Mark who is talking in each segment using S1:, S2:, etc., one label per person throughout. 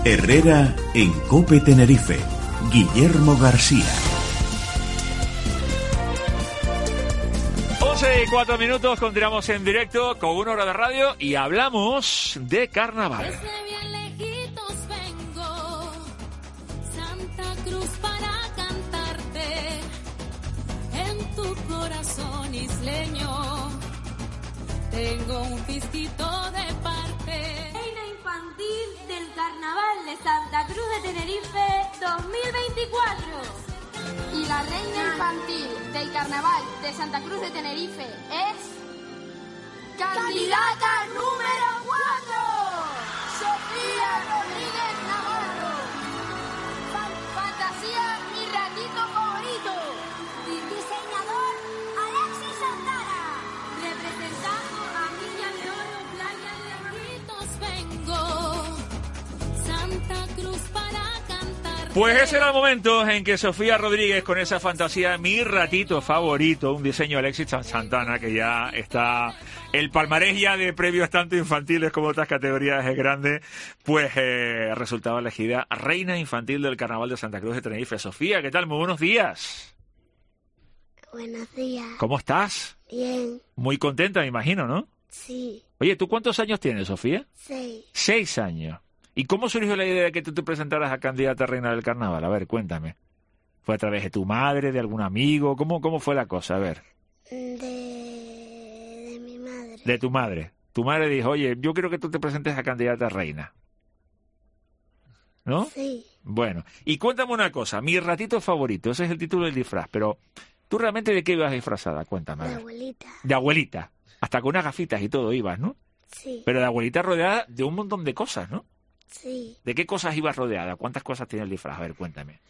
S1: Herrera en COPE Tenerife. Guillermo García.
S2: 11:04, continuamos en directo con 1 hora de radio y hablamos de carnaval.
S3: Desde bien lejitos vengo, Santa Cruz, para cantarte en tu corazón isleño. Tengo un pistito de parte.
S4: Reina infantil del Carnaval de Santa Cruz de Tenerife 2024. Y la reina infantil del Carnaval de Santa Cruz de Tenerife es... ¡Candidata número 4! ¡Sofía Rodríguez Navarro! Fantasía, mi ratito favorito. Y diseñador, Alexis Santana. Representando a Villa de Oro, Playa de
S3: Vengo, Santa Cruz, para cantar.
S2: Pues ese era el momento en que Sofía Rodríguez, con esa fantasía, mi ratito favorito, un diseño de Alexis Santana, que ya está el palmarés ya de premios tanto infantiles como otras categorías es grande, pues resultaba elegida reina infantil del Carnaval de Santa Cruz de Tenerife. Sofía, ¿qué tal? Muy buenos días.
S4: Buenos días.
S2: ¿Cómo estás?
S4: Bien.
S2: Muy contenta, me imagino, ¿no?
S4: Sí.
S2: Oye, ¿tú cuántos años tienes, Sofía?
S4: 6.
S2: 6 años. ¿Y cómo surgió la idea de que tú te presentaras a candidata a reina del carnaval? A ver, cuéntame. ¿Fue a través de tu madre, de algún amigo? ¿Cómo fue la cosa? A ver.
S4: De mi madre.
S2: De tu madre. Tu madre dijo, oye, yo quiero que tú te presentes a candidata a reina. ¿No?
S4: Sí.
S2: Bueno, y cuéntame una cosa. Mi ratito favorito, ese es el título del disfraz, pero ¿tú realmente de qué ibas disfrazada? Cuéntame.
S4: De
S2: a ver.
S4: abuelita.
S2: De abuelita. Hasta con unas gafitas y todo ibas, ¿no?
S4: Sí.
S2: Pero de abuelita rodeada de un montón de cosas, ¿no?
S4: Sí.
S2: ¿De qué cosas ibas rodeada? ¿Cuántas cosas tiene el disfraz? A ver, cuéntame.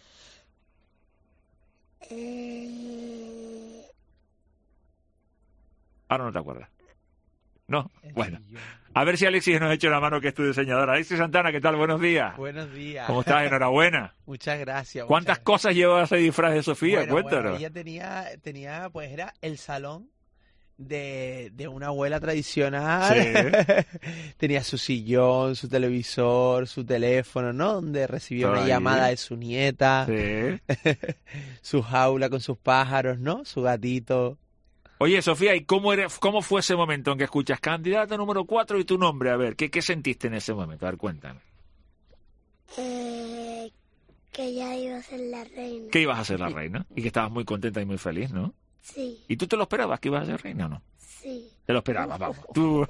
S2: Ahora no te acuerdas. ¿No? Bueno. A ver si Alexis nos ha hecho la mano, que es tu diseñadora. Alexis Santana, ¿qué tal? Buenos días.
S5: Buenos días.
S2: ¿Cómo estás? Enhorabuena.
S5: Muchas gracias.
S2: ¿Cuántas cosas llevaba ese disfraz de Sofía? Cuéntanos.
S5: Ella tenía, pues era el salón de una abuela tradicional.
S2: Sí.
S5: Tenía su sillón, su televisor, su teléfono, ¿no? Donde recibía
S2: Todo
S5: una
S2: ahí.
S5: llamada de su nieta.
S2: Sí.
S5: Su jaula con sus pájaros, ¿no? Su gatito.
S2: Oye, Sofía, ¿y cómo fue ese momento en que escuchas candidata número 4 y tu nombre? A ver, ¿qué sentiste en ese momento? A ver, cuéntame.
S4: Que ya iba a ser la reina.
S2: ¿Qué ibas a ser la reina? Y que estabas muy contenta y muy feliz, ¿no?
S4: Sí.
S2: ¿Y tú te lo esperabas que ibas a ser reina o no?
S4: Sí.
S2: Te lo esperabas, vamos.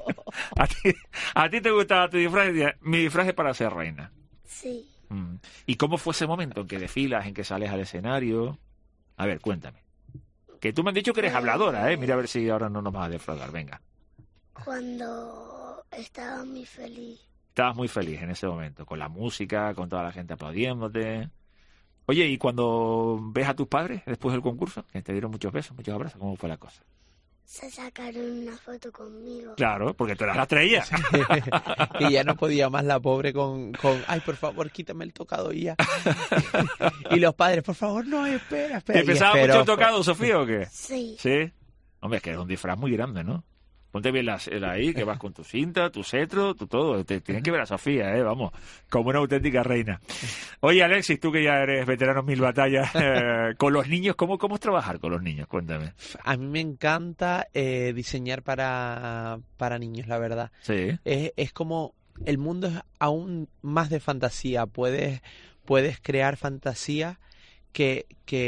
S2: A ti te gustaba tu disfraz y decías, mi disfraz es para ser reina.
S4: Sí.
S2: ¿Y cómo fue ese momento en que desfilas, en que sales al escenario? A ver, cuéntame. Que tú me has dicho que eres habladora, ¿eh? Mira a ver si ahora no nos vas a defraudar, venga.
S4: Cuando estaba muy feliz.
S2: Estabas muy feliz en ese momento, con la música, con toda la gente aplaudiéndote. Oye, ¿y cuando ves a tus padres después del concurso, que te dieron muchos besos, muchos abrazos, cómo fue la cosa?
S4: Se sacaron una foto conmigo.
S2: Claro, porque tú eras la estrella.
S5: Y ya no podía más la pobre con ay, por favor, quítame el tocado ya. Y los padres, por favor, no, espera.
S2: ¿Te
S5: Y
S2: pesaba
S5: esperó.
S2: mucho el tocado, Sofía, o qué?
S4: Sí.
S2: ¿Sí? Hombre, es que es un disfraz muy grande, ¿no? Ponte bien ahí, que vas con tu cinta, tu cetro, tu todo. Tienes que ver a Sofía, vamos, como una auténtica reina. Oye, Alexis, tú que ya eres veterano en 1000 batallas, con los niños, ¿cómo es trabajar con los niños? Cuéntame.
S5: A mí me encanta diseñar para niños, la verdad.
S2: Sí.
S5: Es como el mundo es aún más de fantasía. Puedes crear fantasías que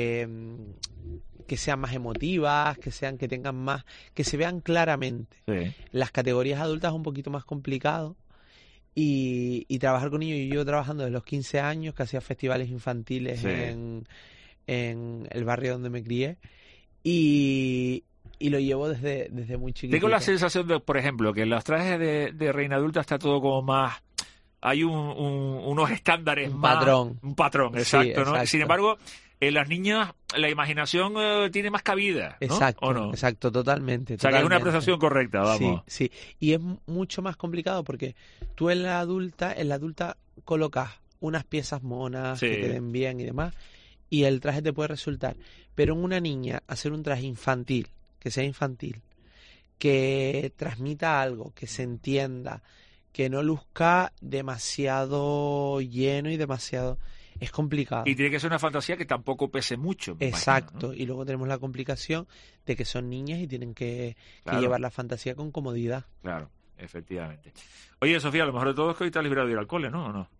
S5: sean más emotivas, que tengan más, que se vean claramente.
S2: Sí.
S5: Las categorías adultas es un poquito más complicado y trabajar con niños. Yo llevo trabajando desde los 15 años, que hacía festivales infantiles
S2: Sí.
S5: en el barrio donde me crié y lo llevo desde muy chiquitito.
S2: Tengo la sensación de, por ejemplo, que en los trajes de reina adulta está todo como más... Hay unos estándares
S5: Un
S2: más...
S5: patrón.
S2: Un patrón,
S5: Sí,
S2: exacto, ¿no?
S5: exacto.
S2: Sin embargo, en las niñas la imaginación tiene más cabida, ¿no?
S5: Exacto,
S2: ¿O no?
S5: exacto, totalmente.
S2: O sea, que es una
S5: totalmente.
S2: apreciación correcta, vamos.
S5: Sí, sí. Y es mucho más complicado porque tú en la adulta colocas unas piezas monas
S2: Sí.
S5: que queden bien y demás, y el traje te puede resultar. Pero en una niña, hacer un traje infantil, que sea infantil, que transmita algo, que se entienda, que no luzca demasiado lleno y demasiado... Es complicado.
S2: Y tiene que ser una fantasía que tampoco pese mucho. Me
S5: Exacto.
S2: imagino, ¿no?
S5: Y luego tenemos la complicación de que son niñas y tienen que
S2: Claro.
S5: llevar la fantasía con comodidad.
S2: Claro, efectivamente. Oye, Sofía, lo mejor de todo es que hoy te has librado de ir al cole, ¿no? ¿O no?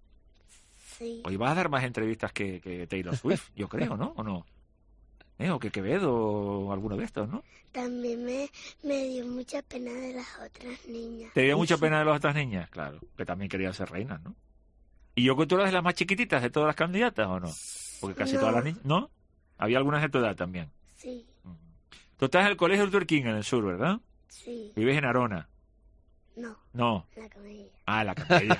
S4: Sí.
S2: Hoy vas a dar más entrevistas que Taylor Swift, yo creo, ¿no? ¿O no? O que Quevedo o alguno de estos, ¿no?
S4: También me dio mucha pena de las otras niñas.
S2: ¿Te dio mucha pena de las otras niñas? Claro, que también querían ser reinas, ¿no? ¿Y yo que tú eras de las más chiquititas de todas las candidatas o no? Porque casi
S4: No.
S2: todas las niñas... ¿No? Había algunas de tu edad también.
S4: Sí,
S2: Tú estás en el colegio Luther King en el sur, ¿verdad?
S4: sí.
S2: Vives en Arona.
S4: No,
S2: No.
S4: la camella.
S2: Ah, la camella.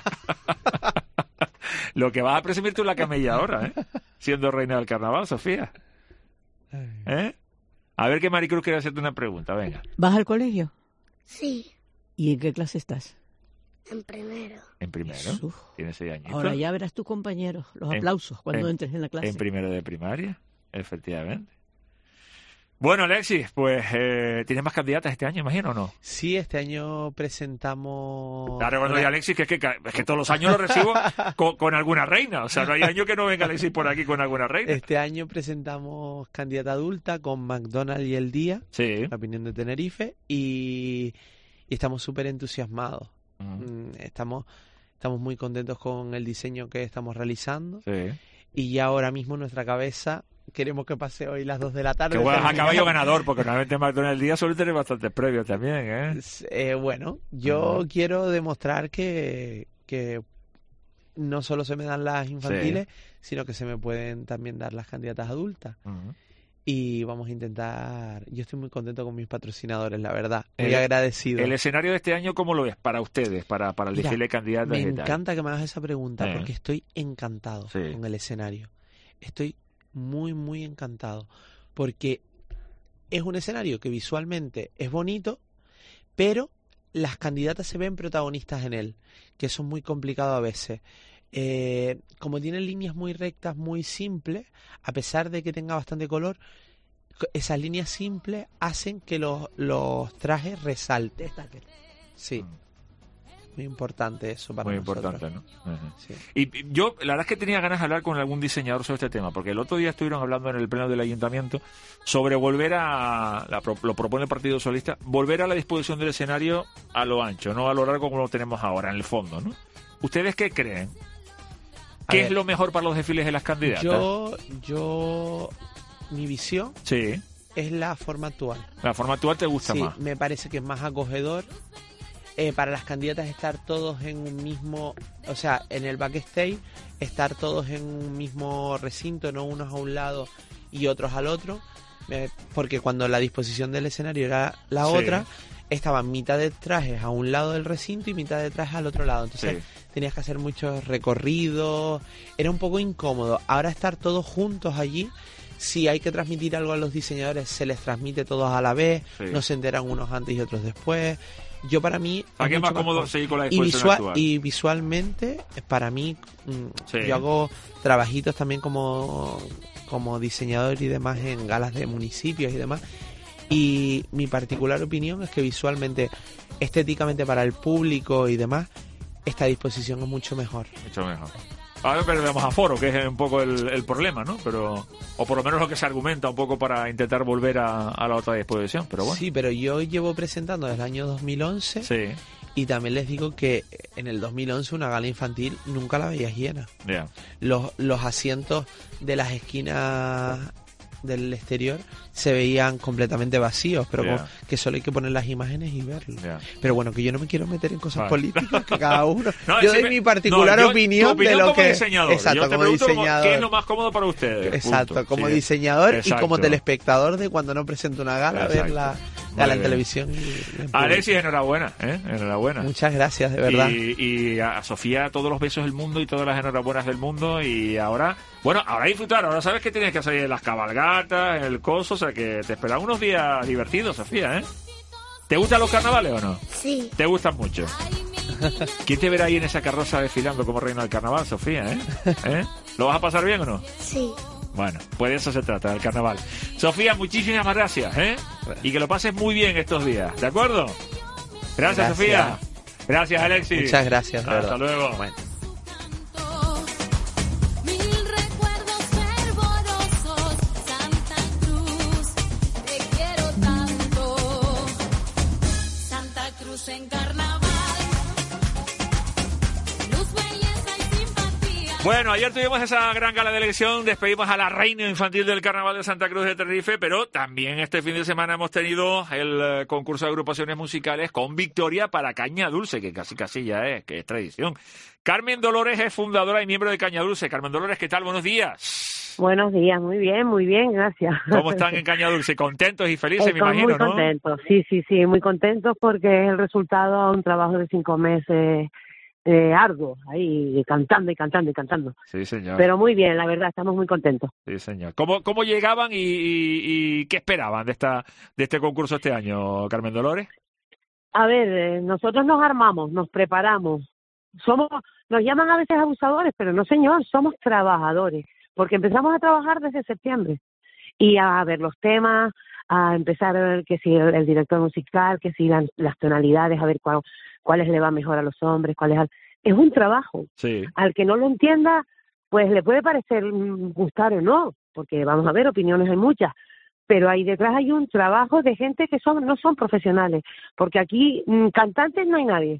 S2: Lo que vas a presumir tú es la camella ahora, ¿eh? Siendo reina del carnaval, Sofía. ¿Eh? A ver que Maricruz quiere hacerte una pregunta, venga.
S6: ¿Vas al colegio?
S4: Sí,
S6: ¿Y en qué clase estás?
S4: en primero.
S2: En primero.
S6: Jesús.
S2: Tienes 6 añitos.
S6: Ahora ya verás tus compañeros, los
S2: En-
S6: aplausos cuando
S2: en-
S6: entres en la clase.
S2: En primero de primaria, efectivamente. Bueno, Alexis, pues ¿tienes más candidatas este año, imagino, o no?
S5: Sí, este año presentamos...
S2: Ahora cuando
S5: una-
S2: hay Alexis, que es que todos los años lo recibo con alguna reina. O sea, no hay año que no venga Alexis por aquí con alguna reina.
S5: Este año presentamos candidata adulta con McDonald's y El Día,
S2: Sí.
S5: la opinión de Tenerife, y estamos súper entusiasmados.
S2: Mm,
S5: Estamos muy contentos con el diseño que estamos realizando
S2: sí.
S5: y ya ahora mismo en nuestra cabeza queremos que pase hoy las 2 de la tarde.
S2: Que juegas a caballo
S5: terminamos.
S2: ganador, porque normalmente en McDonald's el día suele tener bastantes premios también, ¿eh?
S5: Bueno, yo
S2: Ujú.
S5: quiero demostrar que no solo se me dan las infantiles, sino que se me pueden también dar las candidatas adultas.
S2: Ujú.
S5: Y vamos a intentar... Yo estoy muy contento con mis patrocinadores, la verdad. Muy
S2: El-
S5: agradecido.
S2: El escenario de este año, ¿cómo lo ves para ustedes, para el
S5: Mira,
S2: desfile de candidatas
S5: Me
S2: y tal?
S5: encanta que me hagas esa pregunta
S2: Eh.
S5: porque estoy encantado
S2: Sí.
S5: con el escenario. Estoy muy, muy encantado porque es un escenario que visualmente es bonito, pero las candidatas se ven protagonistas en él, que eso es muy complicado a veces. Como tienen líneas muy rectas, muy simples, a pesar de que tenga bastante color, esas líneas simples hacen que los trajes resalten. Sí, muy importante eso para
S2: Muy
S5: nosotros.
S2: importante, ¿no? Ujú.
S5: Sí.
S2: Y yo, la verdad es que tenía ganas de hablar con algún diseñador sobre este tema, porque el otro día estuvieron hablando en el pleno del ayuntamiento sobre volver lo propone el Partido Socialista, volver a la disposición del escenario a lo ancho, no a lo largo como lo tenemos ahora, en el fondo, ¿no? ¿Ustedes qué creen?
S5: A
S2: ¿Qué
S5: ver,
S2: es lo mejor para los desfiles de las candidatas?
S5: Mi visión
S2: Sí,
S5: es la forma actual.
S2: la forma actual te gusta
S5: Sí,
S2: más.
S5: me parece que es más acogedor. Para las candidatas estar todos en un mismo, o sea, en el backstage, estar todos en un mismo recinto, no unos a un lado y otros al otro, porque cuando la disposición del escenario era la
S2: Sí.
S5: otra, estaban mitad de trajes a un lado del recinto y mitad de trajes al otro lado, entonces
S2: Sí.
S5: tenías que hacer muchos recorridos, era un poco incómodo. Ahora estar todos juntos allí, si hay que transmitir algo a los diseñadores, se les transmite todos a la vez,
S2: Sí.
S5: no se enteran unos antes y otros después. Yo para mí...
S2: ¿Para qué es
S5: mucho
S2: más cómodo
S5: cómodo.
S2: seguir con la
S5: Y,
S2: disposición actual?
S5: y visualmente, para mí,
S2: Sí.
S5: yo hago trabajitos también como diseñador y demás en galas de municipios y demás. Y mi particular opinión es que visualmente, estéticamente para el público y demás, esta disposición es mucho mejor.
S2: Mucho mejor. Ahora perdemos aforo, que es un poco el problema, ¿no? Pero, o por lo menos lo que se argumenta un poco para intentar volver a la otra disposición, pero bueno.
S5: Sí, pero yo llevo presentando desde el año 2011
S2: Sí,
S5: y también les digo que en el 2011 una gala infantil nunca la veías llena.
S2: ya.
S5: Los asientos de las esquinas del exterior se veían completamente vacíos, pero
S2: Ya.
S5: como que solo hay que poner las imágenes y verlo.
S2: Ya.
S5: Pero bueno, que yo no me quiero meter en cosas
S2: Vale.
S5: políticas, que cada uno...
S2: No,
S5: yo
S2: ese
S5: doy
S2: me-
S5: mi particular
S2: no, yo-
S5: opinión,
S2: tu opinión
S5: de lo
S2: como
S5: que...
S2: diseñador.
S5: Exacto,
S2: Yo te
S5: como
S2: pregunto
S5: diseñador.
S2: ¿qué es lo más cómodo para ustedes?
S5: Exacto,
S2: Punto.
S5: como
S2: Sí.
S5: diseñador y
S2: Exacto.
S5: como telespectador de cuando no presento una gala,
S2: Exacto.
S5: ver la
S2: Muy
S5: gala en
S2: bien.
S5: televisión. y en público.
S2: Alexis, enhorabuena, enhorabuena.
S5: Muchas gracias, de verdad.
S2: Y a Sofía todos los besos del mundo y todas las enhorabuenas del mundo. Y ahora, bueno, ahora disfrutar. Ahora sabes que tienes que salir en las cabalgatas, en el coso. O sea que te esperan unos días divertidos, Sofía, ¿eh? ¿Te gustan los carnavales o no?
S4: Sí,
S2: ¿Te gustan mucho?
S3: Ay, mi niña,
S2: ¿Quién te verá ahí en esa carroza desfilando como reina del carnaval, Sofía, ¿Eh? ¿Lo vas a pasar bien o no?
S4: sí.
S2: Bueno, pues de eso se trata, del carnaval. Sofía, muchísimas gracias, ¿eh? Y que lo pases muy bien estos días, ¿de acuerdo? Gracias,
S5: Gracias.
S2: Sofía. Gracias, Alexis.
S5: Muchas gracias, de
S2: Hasta
S5: verdad.
S2: luego.
S5: Bueno.
S3: Mil recuerdos fervorosos, Santa Cruz, te quiero tanto. Santa Cruz en carnaval, luz, belleza y simpatía.
S2: Bueno, ayer tuvimos esa gran gala de elección, despedimos a la reina infantil del Carnaval de Santa Cruz de Tenerife, pero también este fin de semana hemos tenido el concurso de agrupaciones musicales con victoria para Caña Dulce, que casi ya que es tradición. Carmen Dolores es fundadora y miembro de Caña Dulce. Carmen Dolores, ¿qué tal? Buenos días.
S7: Buenos días, muy bien, gracias.
S2: ¿Cómo están en Caña Dulce? Contentos y felices, me
S7: Estamos
S2: imagino,
S7: muy
S2: ¿no?
S7: contentos, sí, muy contentos porque es el resultado de un trabajo de 5 meses arduo, ahí cantando.
S2: Sí, señor.
S7: Pero muy bien, la verdad, estamos muy contentos.
S2: Sí, señor. ¿Cómo llegaban y qué esperaban de este concurso este año, Carmen Dolores?
S7: A ver, nosotros nos armamos, nos preparamos. Nos llaman a veces abusadores, pero no, señor, somos trabajadores, porque empezamos a trabajar desde septiembre y a ver los temas, a empezar a ver que si el director musical, que si las tonalidades, a ver cuáles le va mejor a los hombres, es un trabajo.
S2: Sí.
S7: Al que no lo entienda, pues le puede parecer gustar o no, porque vamos a ver, opiniones hay muchas, pero ahí detrás hay un trabajo de gente que no son profesionales, porque aquí cantantes no hay nadie,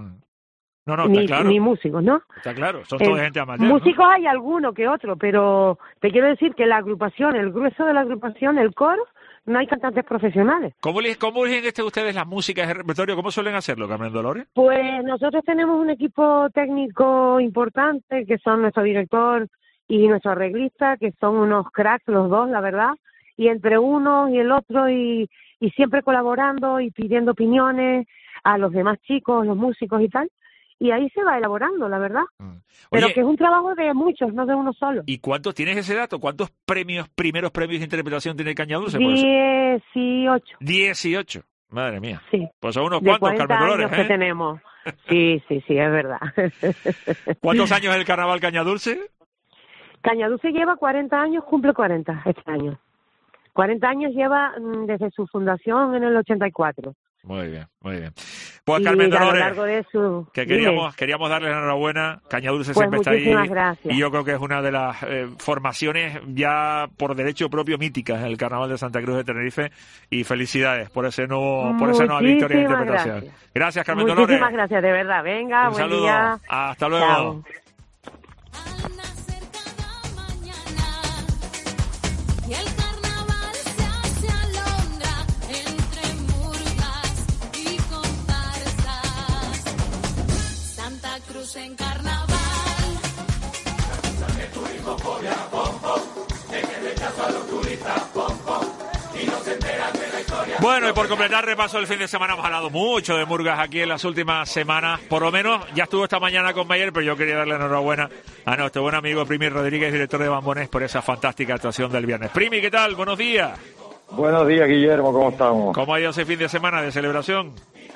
S2: No, está claro.
S7: ni músicos, ¿no?
S2: Está claro, son toda gente amateur,
S7: músicos
S2: ¿no?
S7: hay alguno que otro, pero te quiero decir que la agrupación, el grueso de la agrupación, el coro, no hay cantantes profesionales.
S2: ¿Cómo eligen ustedes las músicas de repertorio? ¿Cómo suelen hacerlo, Carmen Dolores?
S7: Pues nosotros tenemos un equipo técnico importante, que son nuestro director y nuestro arreglista, que son unos cracks los dos, la verdad, y entre uno y el otro, y siempre colaborando y pidiendo opiniones a los demás chicos, los músicos y tal, y ahí se va elaborando, la verdad. Pero
S2: Oye,
S7: que es un trabajo de muchos, no de uno solo.
S2: ¿y cuántos tienes ese dato? ¿Cuántos primeros premios de interpretación tiene Caña Dulce? Por eso.
S7: 18.
S2: 18. Madre mía.
S7: Sí.
S2: Pues son unos
S7: De
S2: cuantos,
S7: 40
S2: Carmen
S7: años
S2: Dolores,
S7: que
S2: ¿eh?
S7: tenemos. Sí, es verdad.
S2: ¿Cuántos años el Carnaval Caña Dulce?
S7: Cañadulce lleva 40 años, cumple 40 este año. 40 años lleva desde su fundación en el 84.
S2: Muy bien. Pues
S7: Y
S2: Carmen
S7: a lo
S2: Dolores,
S7: largo de su...
S2: que
S7: Dime.
S2: queríamos darle la enhorabuena. Caña Dulce
S7: Pues
S2: siempre está ahí.
S7: muchísimas gracias.
S2: Y yo creo que es una de las formaciones ya por derecho propio míticas en el Carnaval de Santa Cruz de Tenerife. Y felicidades por esa nueva victoria de
S7: Muchísimas
S2: interpretación. Gracias, Carmen
S7: Muchísimas
S2: Dolores.
S7: gracias, de verdad. Venga,
S2: Un
S7: buen
S2: saludo.
S7: día.
S2: Hasta luego.
S7: Chao.
S3: Al nacer cada mañana y el carnaval se hace alondra entre murgas y comparsas. Santa Cruz en carnaval.
S2: Bueno, y por completar repaso del fin de semana, hemos hablado mucho de murgas aquí en las últimas semanas. Por lo menos ya estuvo esta mañana con Mayer, pero yo quería darle enhorabuena a nuestro buen amigo Primi Rodríguez, director de Bambones, por esa fantástica actuación del viernes. Primi, ¿qué tal? Buenos días.
S8: Buenos días, Guillermo, ¿cómo estamos?
S2: ¿Cómo ha ido ese fin de semana de celebración?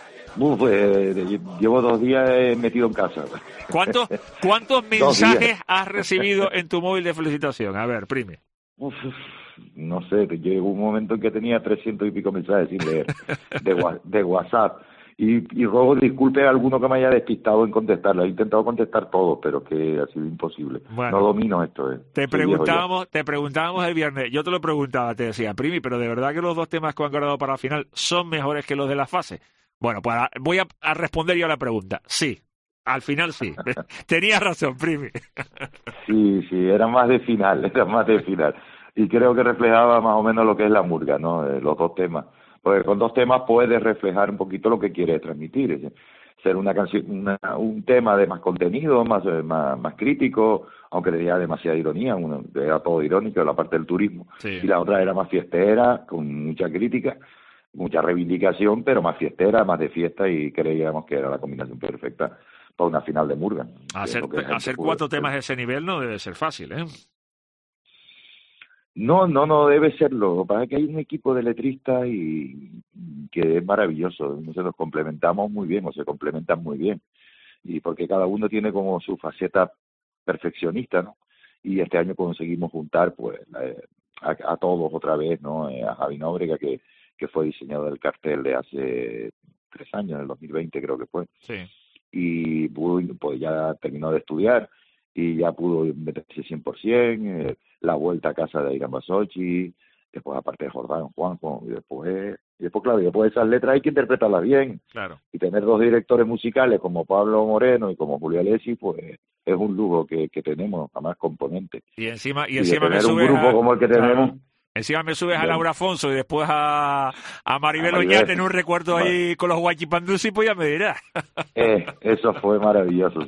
S8: Llevo 2 días metido en casa.
S2: ¿Cuántos mensajes has recibido en tu móvil de felicitación? A ver, Primi.
S8: No sé, llegó un momento en que tenía 300 y pico mensajes sin leer de WhatsApp. Y ruego disculpe a alguno que me haya despistado en contestarlo. He intentado contestar todo, pero que ha sido imposible.
S2: Bueno,
S8: no domino esto.
S2: Te preguntábamos el viernes, yo te lo preguntaba, te decía, Primi, pero de verdad que los 2 temas que han guardado para la final son mejores que los de la fase. Bueno, pues voy a responder yo a la pregunta. Sí, al final sí. Tenías razón, Primi.
S8: Sí, era más de final, Y creo que reflejaba más o menos lo que es la murga, ¿no? Los 2 temas. Porque con 2 temas puedes reflejar un poquito lo que quieres transmitir. Es decir, ser una canción, un tema de más contenido, más crítico, aunque tenía demasiada ironía, era todo irónico, la parte del turismo.
S2: Sí.
S8: Y la otra era más fiestera, con mucha crítica, mucha reivindicación, pero más fiestera, más de fiesta, y creíamos que era la combinación perfecta para una final de murga.
S2: Hacer 4 temas de ese nivel no debe ser fácil, ¿eh?
S8: No debe serlo. Lo que pasa es que hay un equipo de letristas y que es maravilloso. Nos complementamos muy bien, o se complementan muy bien. Y porque cada uno tiene como su faceta perfeccionista, ¿no? Y este año conseguimos juntar pues a todos otra vez, ¿no? A Javi Nóbrega, que fue diseñador del cartel de hace 3 años, en el 2020 creo que fue.
S2: Sí.
S8: Y pues ya terminó de estudiar y ya pudo meterse 100%, la vuelta a casa de Irán Basochi, después aparte de Jordán, Juanjo, y después claro, y después esas letras hay que interpretarlas bien.
S2: Claro.
S8: Y tener 2 directores musicales como Pablo Moreno y como Julio Alessi, pues es un lujo que tenemos, a más componentes.
S2: Y encima
S8: de
S2: me
S8: tener un
S2: subes
S8: grupo como el que tenemos.
S2: Encima me subes a
S8: Bien.
S2: Laura Afonso y después a Maribel
S8: A Maribel.
S2: Oñate en un recuerdo ahí con los Guachipandusi, pues ya me dirás.
S8: Eso fue maravilloso,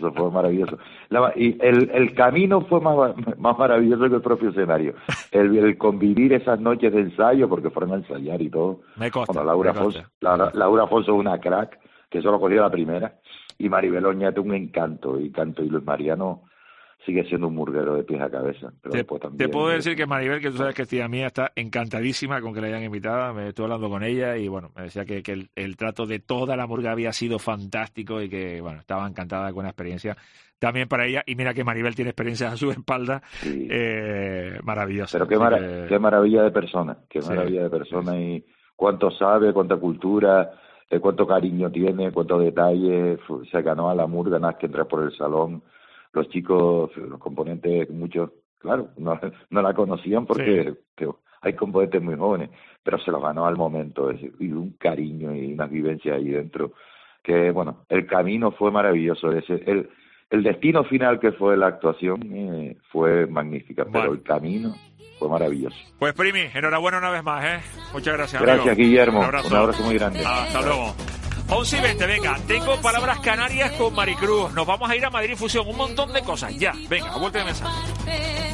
S8: y el camino fue más maravilloso que el propio escenario. El convivir esas noches de ensayo, porque fueron a ensayar y todo.
S2: Me consta.
S8: Bueno, Laura
S2: me
S8: Afonso,
S2: consta.
S8: Laura Afonso es una crack, que solo cogió la primera, y Maribel Oñate un encanto, y Luis Mariano sigue siendo un murguero de pies a cabeza. Pero después también,
S2: Te puedo decir que Maribel, que tú sabes que es tía mía, está encantadísima con que la hayan invitado. Me estuve hablando con ella y bueno, me decía que el trato de toda la murga había sido fantástico y que bueno, estaba encantada con la experiencia también para ella. Y mira que Maribel tiene experiencias a su espalda
S8: sí.
S2: maravillosas.
S8: Pero qué maravilla de persona, maravilla de persona, y cuánto sabe, cuánta cultura, cuánto cariño tiene, cuántos detalles. Se ganó a la murga nada más que entrar por el salón. Los chicos, los componentes, muchos, claro, no la conocían porque hay componentes muy jóvenes, pero se los ganó al momento, y un cariño y unas vivencias ahí dentro, que bueno, el camino fue maravilloso, el destino final que fue la actuación fue magnífica, pero el camino fue maravilloso.
S2: Pues Primi, enhorabuena una vez más, ¿eh? Muchas gracias,
S8: Gracias,
S2: amigo.
S8: Guillermo,
S2: Un
S8: un abrazo muy grande.
S2: Hasta luego. 11:20, venga, tengo palabras canarias con Maricruz. Nos vamos a ir a Madrid Fusión, un montón de cosas. Ya, venga, a vuelta de mensaje.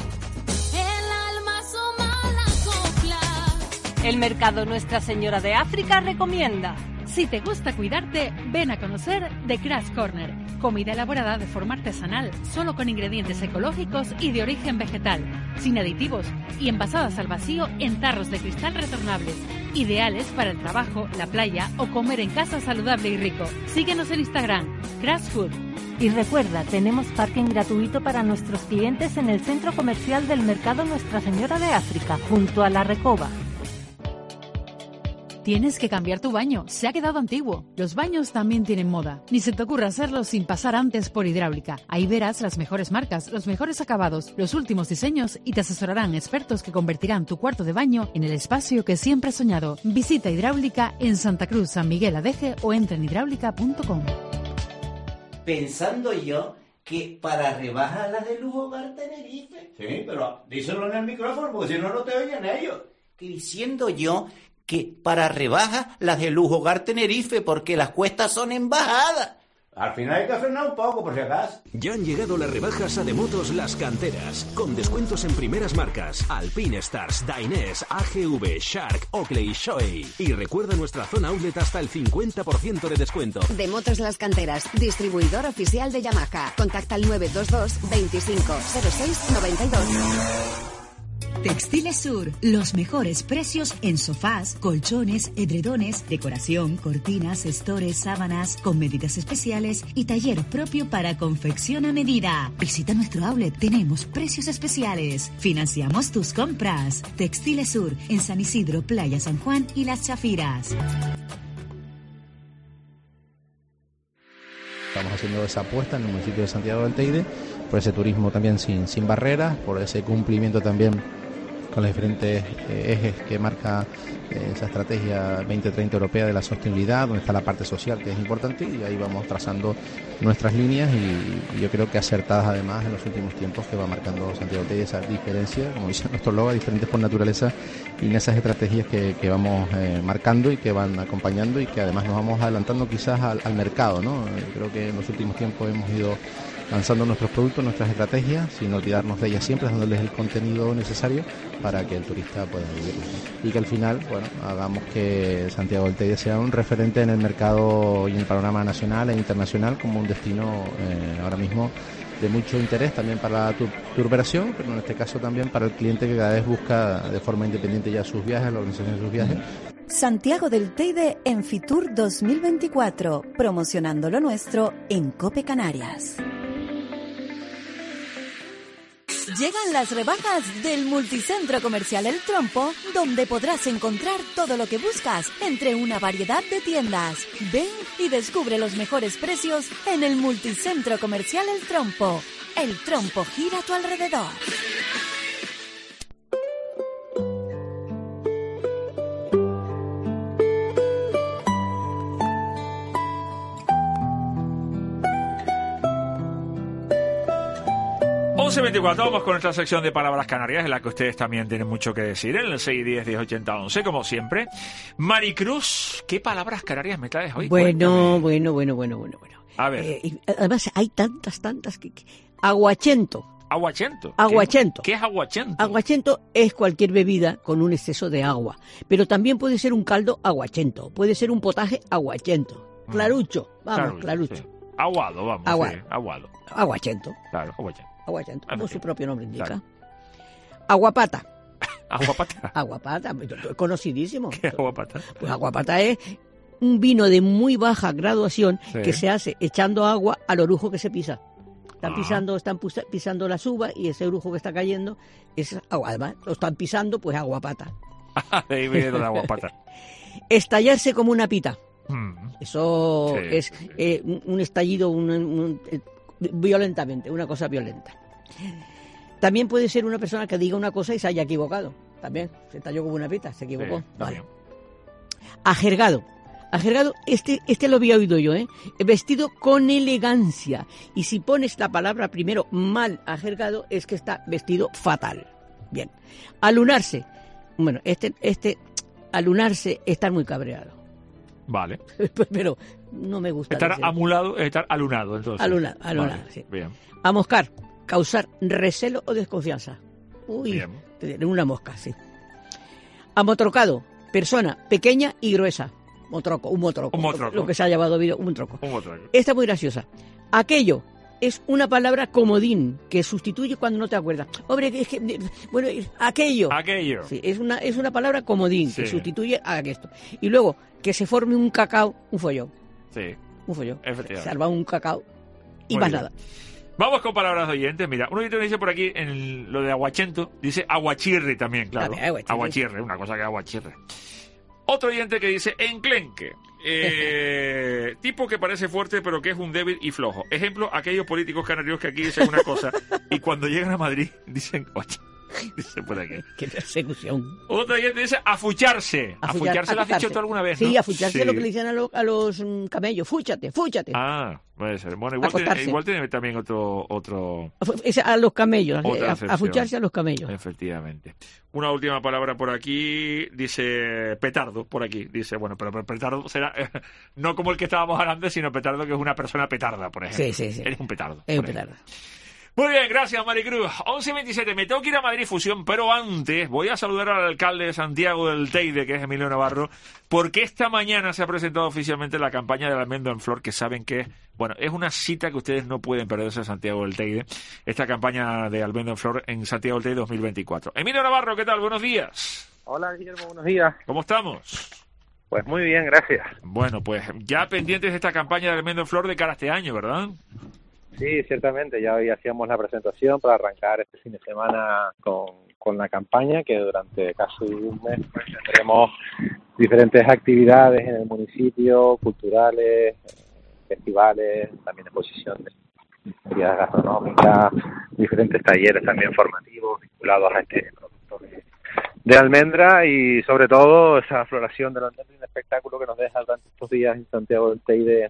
S3: El alma asoma la copla.
S9: El mercado Nuestra Señora de África recomienda.
S10: Si te gusta cuidarte, ven a conocer The Crash Corner. Comida elaborada de forma artesanal, solo con ingredientes ecológicos y de origen vegetal, sin aditivos y envasadas al vacío en tarros de cristal retornables. Ideales para el trabajo, la playa o comer en casa saludable y rico. Síguenos en Instagram, Crash Food.
S9: Y recuerda, tenemos parking gratuito para nuestros clientes en el centro comercial del mercado Nuestra Señora de África, junto a La Recoba.
S10: Tienes que cambiar tu baño, se ha quedado antiguo. Los baños también tienen moda. Ni se te ocurra hacerlo sin pasar antes por Hidráulica. Ahí verás las mejores marcas, los mejores acabados, los últimos diseños y te asesorarán expertos que convertirán tu cuarto de baño en el espacio que siempre has soñado. Visita Hidráulica en Santa Cruz, San Miguel Adeje o entra en hidráulica.com.
S11: Pensando yo que para rebajas las de Lujo Hogar Tenerife.
S12: Sí, pero díselo en el micrófono porque si no, no te oyen ellos.
S11: Que diciendo yo que para rebajas las de Lujo Hogar Tenerife porque las cuestas son en bajada.
S12: Al final hay que frenar un poco, por si acaso.
S1: Ya han llegado las rebajas a Demotos Las Canteras, con descuentos en primeras marcas: Alpine Stars, Dainese, AGV, Shark, Oakley, Shoei. Y recuerda nuestra zona outlet hasta el 50% de descuento.
S13: Demotos Las Canteras, distribuidor oficial de Yamaha. Contacta al 922 25 06 92.
S14: Textiles Sur, los mejores precios en sofás, colchones, edredones, decoración, cortinas, estores, sábanas, con medidas especiales y taller propio para confección a medida. Visita nuestro outlet, tenemos precios especiales. Financiamos tus compras. Textiles Sur, en San Isidro, Playa San Juan y Las Chafiras.
S15: Estamos haciendo esa apuesta en el municipio de Santiago del Teide, por ese turismo también sin barreras, por ese cumplimiento también con los diferentes ejes que marca esa estrategia 2030 europea de la sostenibilidad, donde está la parte social, que es importante, y ahí vamos trazando nuestras líneas y yo creo que acertadas además en los últimos tiempos, que va marcando Santiago del Teide esa diferencia, como dice nuestro logo, diferentes por naturaleza, y en esas estrategias que vamos marcando y que van acompañando y que además nos vamos adelantando quizás al mercado, ¿no? Creo que en los últimos tiempos hemos ido lanzando nuestros productos, nuestras estrategias, sin olvidarnos de ellas siempre, dándoles el contenido necesario para que el turista pueda vivirlo, ¿no? Y que al final, bueno, hagamos que Santiago del Teide sea un referente en el mercado y en el panorama nacional e internacional, como un destino ahora mismo de mucho interés también para la turberación, pero en este caso también para el cliente que cada vez busca de forma independiente ya sus viajes, la organización de sus viajes.
S16: Santiago del Teide en Fitur 2024, promocionando lo nuestro en COPE Canarias. Llegan las rebajas del Multicentro Comercial El Trompo, donde podrás encontrar todo lo que buscas entre una variedad de tiendas. Ven y descubre los mejores precios en el Multicentro Comercial El Trompo. El Trompo gira a tu alrededor.
S2: Vamos con nuestra sección de palabras canarias, en la que ustedes también tienen mucho que decir, en el 610-1080-11, como siempre. Maricruz, ¿qué palabras canarias me traes hoy?
S6: Bueno.
S2: A ver.
S6: Además, hay tantas que... Aguachento.
S2: ¿Aguachento?
S6: Aguachento.
S2: ¿Qué es aguachento?
S6: Aguachento es cualquier bebida con un exceso de agua, pero también puede ser un caldo aguachento, puede ser un potaje aguachento. Clarucho, vamos, clarucho.
S2: Sí. Aguado, vamos.
S6: Aguado.
S2: Sí, aguado.
S6: Aguachento.
S2: Claro, aguachento.
S6: Aguachento, como su propio nombre indica.
S2: Claro.
S6: Aguapata.
S2: ¿Aguapata?
S6: Aguapata, conocidísimo.
S2: ¿Qué aguapata?
S6: Pues aguapata es un vino de muy baja graduación
S2: Sí.
S6: que se hace echando agua al orujo que se pisa. Están pisando las uvas y ese orujo que está cayendo es agua. Además, lo están pisando, pues aguapata.
S2: De ahí viene lo de aguapata.
S6: Estallarse como una pita. Eso
S2: Sí,
S6: es un estallido violentamente, una cosa violenta. También puede ser una persona que diga una cosa y se haya equivocado. También se estalló como una pita, se equivocó.
S2: Sí,
S6: Vale. Ajergado. Ajergado, este lo había oído yo, vestido con elegancia. Y si pones la palabra primero mal ajergado, es que está vestido fatal. Bien. Alunarse. Bueno, alunarse, estar muy cabreado.
S2: Vale.
S6: Pero no me gusta.
S2: Estar
S6: decir.
S2: amulado es estar alunado, entonces.
S6: Alunado,
S2: Vale,
S6: sí.
S2: Bien.
S6: Amoscar, causar recelo o desconfianza. Uy,
S2: Bien.
S6: una mosca, sí. Amotrocado, persona pequeña y gruesa. Un motroco. Lo que se ha llamado un troco.
S2: Un motroco.
S6: Esta es muy graciosa. Aquello es una palabra comodín que sustituye cuando no te acuerdas. Hombre, es que, bueno, aquello.
S2: Aquello.
S6: Sí, es una palabra comodín que
S2: Sí.
S6: sustituye a esto. Y luego, que se forme un cacao, un follón.
S2: Sí.
S6: Un follón.
S2: Efectivamente.
S6: Salva un cacao y
S2: Muy
S6: más
S2: bien.
S6: nada.
S2: Vamos con palabras de oyentes. Mira, un oyente me dice por aquí, en lo de aguachento, dice aguachirre también, claro. Aguachirre, una cosa que es aguachirre. Otro oyente que dice enclenque. Tipo que parece fuerte pero que es un débil y flojo. Ejemplo, aquellos políticos canarios que aquí dicen una cosa y cuando llegan a Madrid dicen oye. Dice por aquí.
S6: Qué persecución.
S2: Otro oyente dice afucharse. ¿Afucharse lo has dicho tú alguna vez?
S6: Sí,
S2: ¿no?
S6: afucharse es lo que le dicen a los camellos. Fúchate.
S2: Ah, puede ser. Bueno,
S6: Acostarse.
S2: igual tiene también otro...
S6: Es a los camellos.
S2: Otra acepción.
S6: Afucharse a los camellos.
S2: Efectivamente. Una última palabra por aquí, dice petardo, por aquí. Dice, bueno, pero petardo será no como el que estábamos hablando, sino petardo que es una persona petarda, por ejemplo.
S6: Sí.
S2: Eres un petardo.
S6: Es un
S2: por ejemplo.
S6: petardo.
S2: Muy bien, gracias Maricruz. 11:27, me tengo que ir a Madrid Fusión, pero antes voy a saludar al alcalde de Santiago del Teide, que es Emilio Navarro, porque esta mañana se ha presentado oficialmente la campaña del almendro en flor, que saben que es una cita que ustedes no pueden perderse en Santiago del Teide, esta campaña de almendro en flor en Santiago del Teide 2024. Emilio Navarro, ¿qué tal? Buenos días.
S17: Hola Guillermo, buenos días.
S2: ¿Cómo estamos?
S17: Pues muy bien, gracias.
S2: Bueno, pues ya pendientes de esta campaña de almendro en flor de cara a este año, ¿verdad?
S17: Sí, ciertamente, ya hoy hacíamos la presentación para arrancar este fin de semana con la campaña, que durante casi un mes pues, tendremos diferentes actividades en el municipio, culturales, festivales, también exposiciones, actividades gastronómicas, diferentes talleres también formativos vinculados a este producto de almendra y sobre todo esa floración de la almendra y un espectáculo que nos deja durante estos días en Santiago del Teide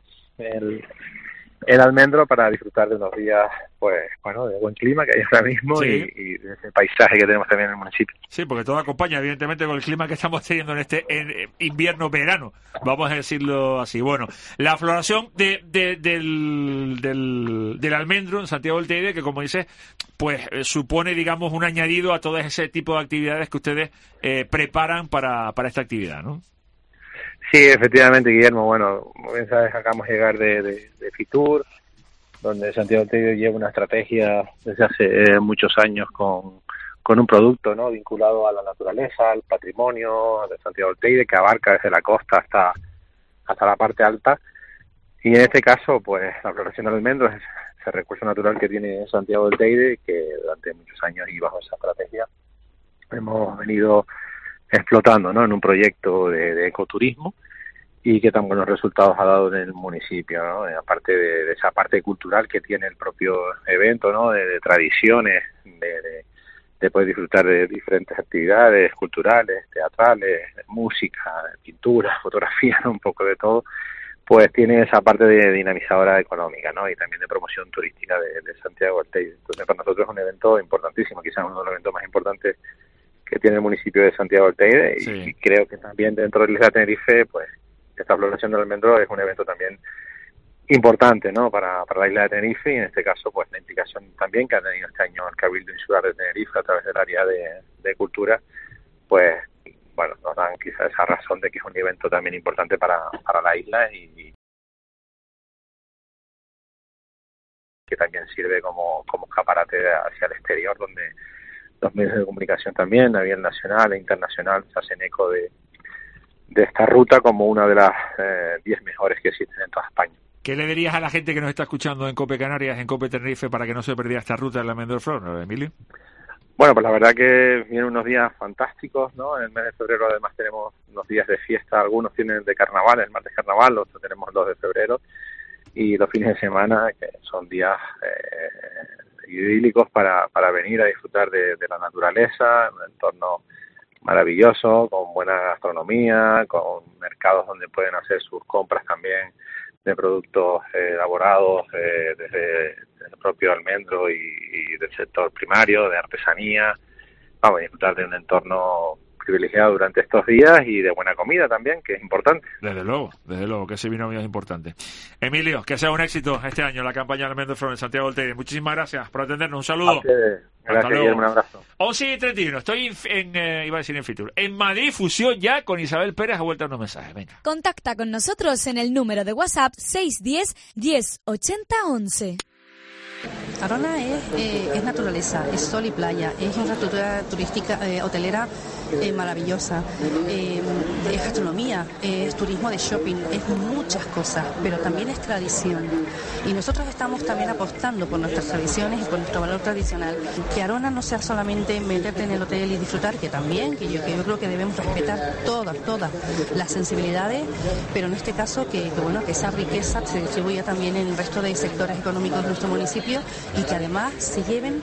S17: el almendro para disfrutar de unos días, pues, bueno, de buen clima que hay ahora mismo
S2: Sí.
S17: y de ese paisaje que tenemos también en el municipio.
S2: Sí, porque todo acompaña, evidentemente, con el clima que estamos teniendo en este invierno-verano, vamos a decirlo así. Bueno, la floración del almendro en Santiago del Teide, que como dices, pues supone, digamos, un añadido a todo ese tipo de actividades que ustedes preparan para esta actividad, ¿no?
S17: Sí, efectivamente, Guillermo. Bueno, como bien sabes, acabamos de llegar de Fitur, donde Santiago del Teide lleva una estrategia desde hace muchos años con un producto, ¿no?, vinculado a la naturaleza, al patrimonio de Santiago del Teide, que abarca desde la costa hasta la parte alta. Y en este caso, pues la floración del almendro es ese recurso natural que tiene Santiago del Teide, que durante muchos años y bajo esa estrategia hemos venido explotando, ¿no?, en un proyecto de ecoturismo, y que tan buenos resultados ha dado en el municipio, ¿no? Aparte de esa parte cultural que tiene el propio evento, ¿no?, de tradiciones, de poder disfrutar de diferentes actividades culturales, teatrales, música, pintura, fotografía, ¿no?, un poco de todo, pues tiene esa parte de dinamizadora económica, ¿no?, y también de promoción turística de Santiago del Teide. Entonces, para nosotros es un evento importantísimo, quizás uno de los eventos más importantes que tiene el municipio de Santiago del Teide,
S2: Sí.
S17: y creo que también dentro de la isla de Tenerife, pues esta floración del almendro es un evento también importante, ¿no?, para la isla de Tenerife, y en este caso, pues la implicación también que ha tenido este año el Cabildo Insular de Tenerife a través del área de cultura, pues bueno, nos dan quizás esa razón de que es un evento también importante para la isla, y que también sirve como escaparate hacia el exterior, donde los medios de comunicación también, a nivel nacional e internacional, se hacen eco de esta ruta como una de las 10 mejores que existen en toda España.
S2: ¿Qué le dirías a la gente que nos está escuchando en COPE Canarias, en COPE Tenerife, para que no se perdiera esta ruta del almendro flor, Emilio?
S17: Bueno, pues la verdad que vienen unos días fantásticos, ¿no? En el mes de febrero además tenemos unos días de fiesta, algunos tienen de carnaval, el martes carnaval, otros tenemos el 2 de febrero, y los fines de semana, que son días idílicos para venir a disfrutar de la naturaleza, un entorno maravilloso, con buena gastronomía, con mercados donde pueden hacer sus compras también de productos elaborados desde el propio almendro y del sector primario, de artesanía. Vamos a disfrutar de un entorno privilegiado durante estos días y de buena comida también, que es importante.
S2: Desde luego, que ese binomio es importante. Emilio, que sea un éxito este año la campaña del Almendro Flor en Santiago del Teide. Muchísimas gracias por atendernos. Un saludo.
S17: Gracias, Guillermo, un abrazo.
S2: 11:31. Estoy iba a decir en Fitur. En Madrid, fusión ya con Isabel Pérez. Ha vuelto unos mensajes. Venga.
S16: Contacta con nosotros en el número de WhatsApp 610 10 80 11.
S18: Arona es naturaleza, es sol y playa, es infraestructura turística, hotelera maravillosa, es gastronomía, es turismo de shopping, es muchas cosas, pero también es tradición. Y nosotros estamos también apostando por nuestras tradiciones y por nuestro valor tradicional. Que Arona no sea solamente meterte en el hotel y disfrutar, que también, que yo creo que debemos respetar todas las sensibilidades, pero en este caso que esa riqueza se distribuya también en el resto de sectores económicos de nuestro municipio, y que además se lleven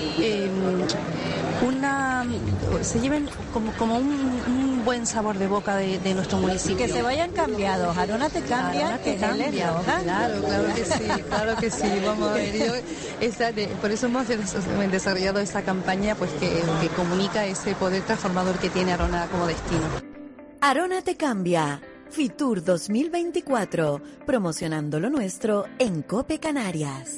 S18: como un buen sabor de boca de nuestro municipio.
S16: Que se vayan cambiados. Arona te cambia, que cambia.
S18: Claro que sí. Vamos a ver, por eso hemos desarrollado esta campaña, pues que comunica ese poder transformador que tiene Arona como destino.
S16: Arona te cambia. Fitur 2024, promocionando lo nuestro en COPE Canarias.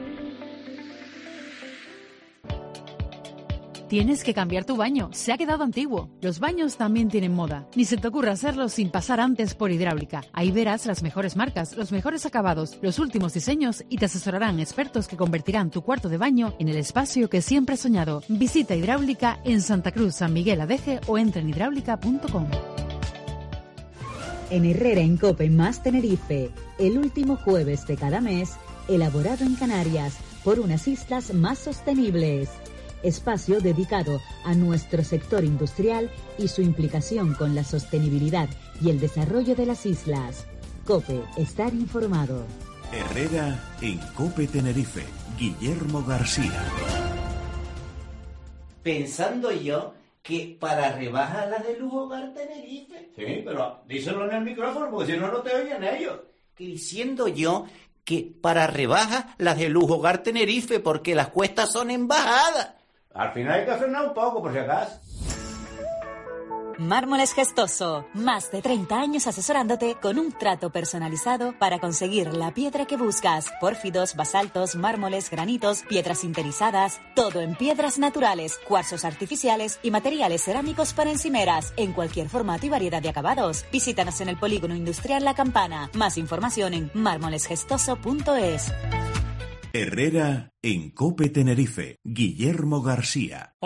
S10: Tienes que cambiar tu baño, se ha quedado antiguo. Los baños también tienen moda. Ni se te ocurra hacerlo sin pasar antes por Hidráulica. Ahí verás las mejores marcas, los mejores acabados, los últimos diseños y te asesorarán expertos que convertirán tu cuarto de baño en el espacio que siempre has soñado. Visita Hidráulica en Santa Cruz, San Miguel Adeje o entra en hidráulica.com.
S14: En Herrera en Cope más Tenerife, el último jueves de cada mes, elaborado en Canarias por unas islas más sostenibles. Espacio dedicado a nuestro sector industrial y su implicación con la sostenibilidad y el desarrollo de las islas. COPE, estar informado.
S1: Herrera en COPE Tenerife. Guillermo García.
S11: Pensando yo que para rebajar las de Lujo Hogar Tenerife.
S12: Sí, pero díselo en el micrófono porque si no, no te oyen ellos.
S11: Que diciendo yo que para rebajas las de Lujo Hogar Tenerife porque las cuestas son en bajada.
S12: Al final hay que frenar un poco, por si acaso.
S16: Mármoles Gestoso, más de 30 años asesorándote con un trato personalizado para conseguir la piedra que buscas. Pórfidos, basaltos, mármoles, granitos, piedras sinterizadas, todo en piedras naturales, cuarzos artificiales y materiales cerámicos para encimeras, en cualquier formato y variedad de acabados. Visítanos en el Polígono Industrial La Campana. Más información en mármolesgestoso.es.
S19: Herrera en COPE Tenerife. Guillermo García.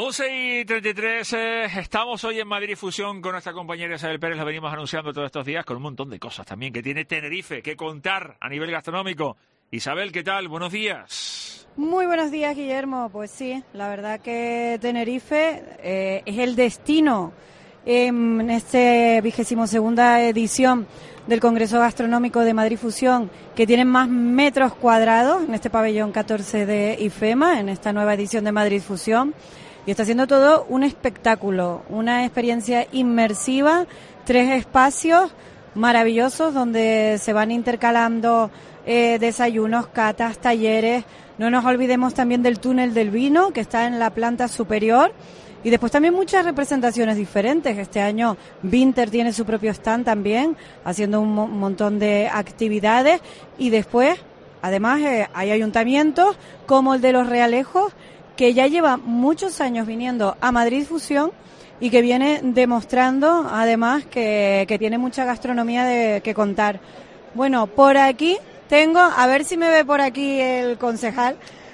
S2: 11:33, estamos hoy en Madrid Fusión con nuestra compañera Isabel Pérez. La venimos anunciando todos estos días con un montón de cosas también que tiene Tenerife que contar a nivel gastronómico. Isabel, ¿qué tal? Buenos días.
S20: Muy buenos días, Guillermo. Pues sí, la verdad que Tenerife es el destino en esta 22ª edición del Congreso Gastronómico de Madrid Fusión, que tiene más metros cuadrados en este pabellón 14 de IFEMA, en esta nueva edición de Madrid Fusión. Y está siendo todo un espectáculo, una experiencia inmersiva, 3 espacios maravillosos donde se van intercalando desayunos, catas, talleres. No nos olvidemos también del túnel del vino, que está en la planta superior. Y después también muchas representaciones diferentes. Este año Vinter tiene su propio stand también, haciendo un montón de actividades. Y después, además, hay ayuntamientos como el de Los Realejos, que ya lleva muchos años viniendo a Madrid Fusión y que viene demostrando, además, que tiene mucha gastronomía que contar. Bueno, por aquí tengo, a ver si me ve por aquí el concejal,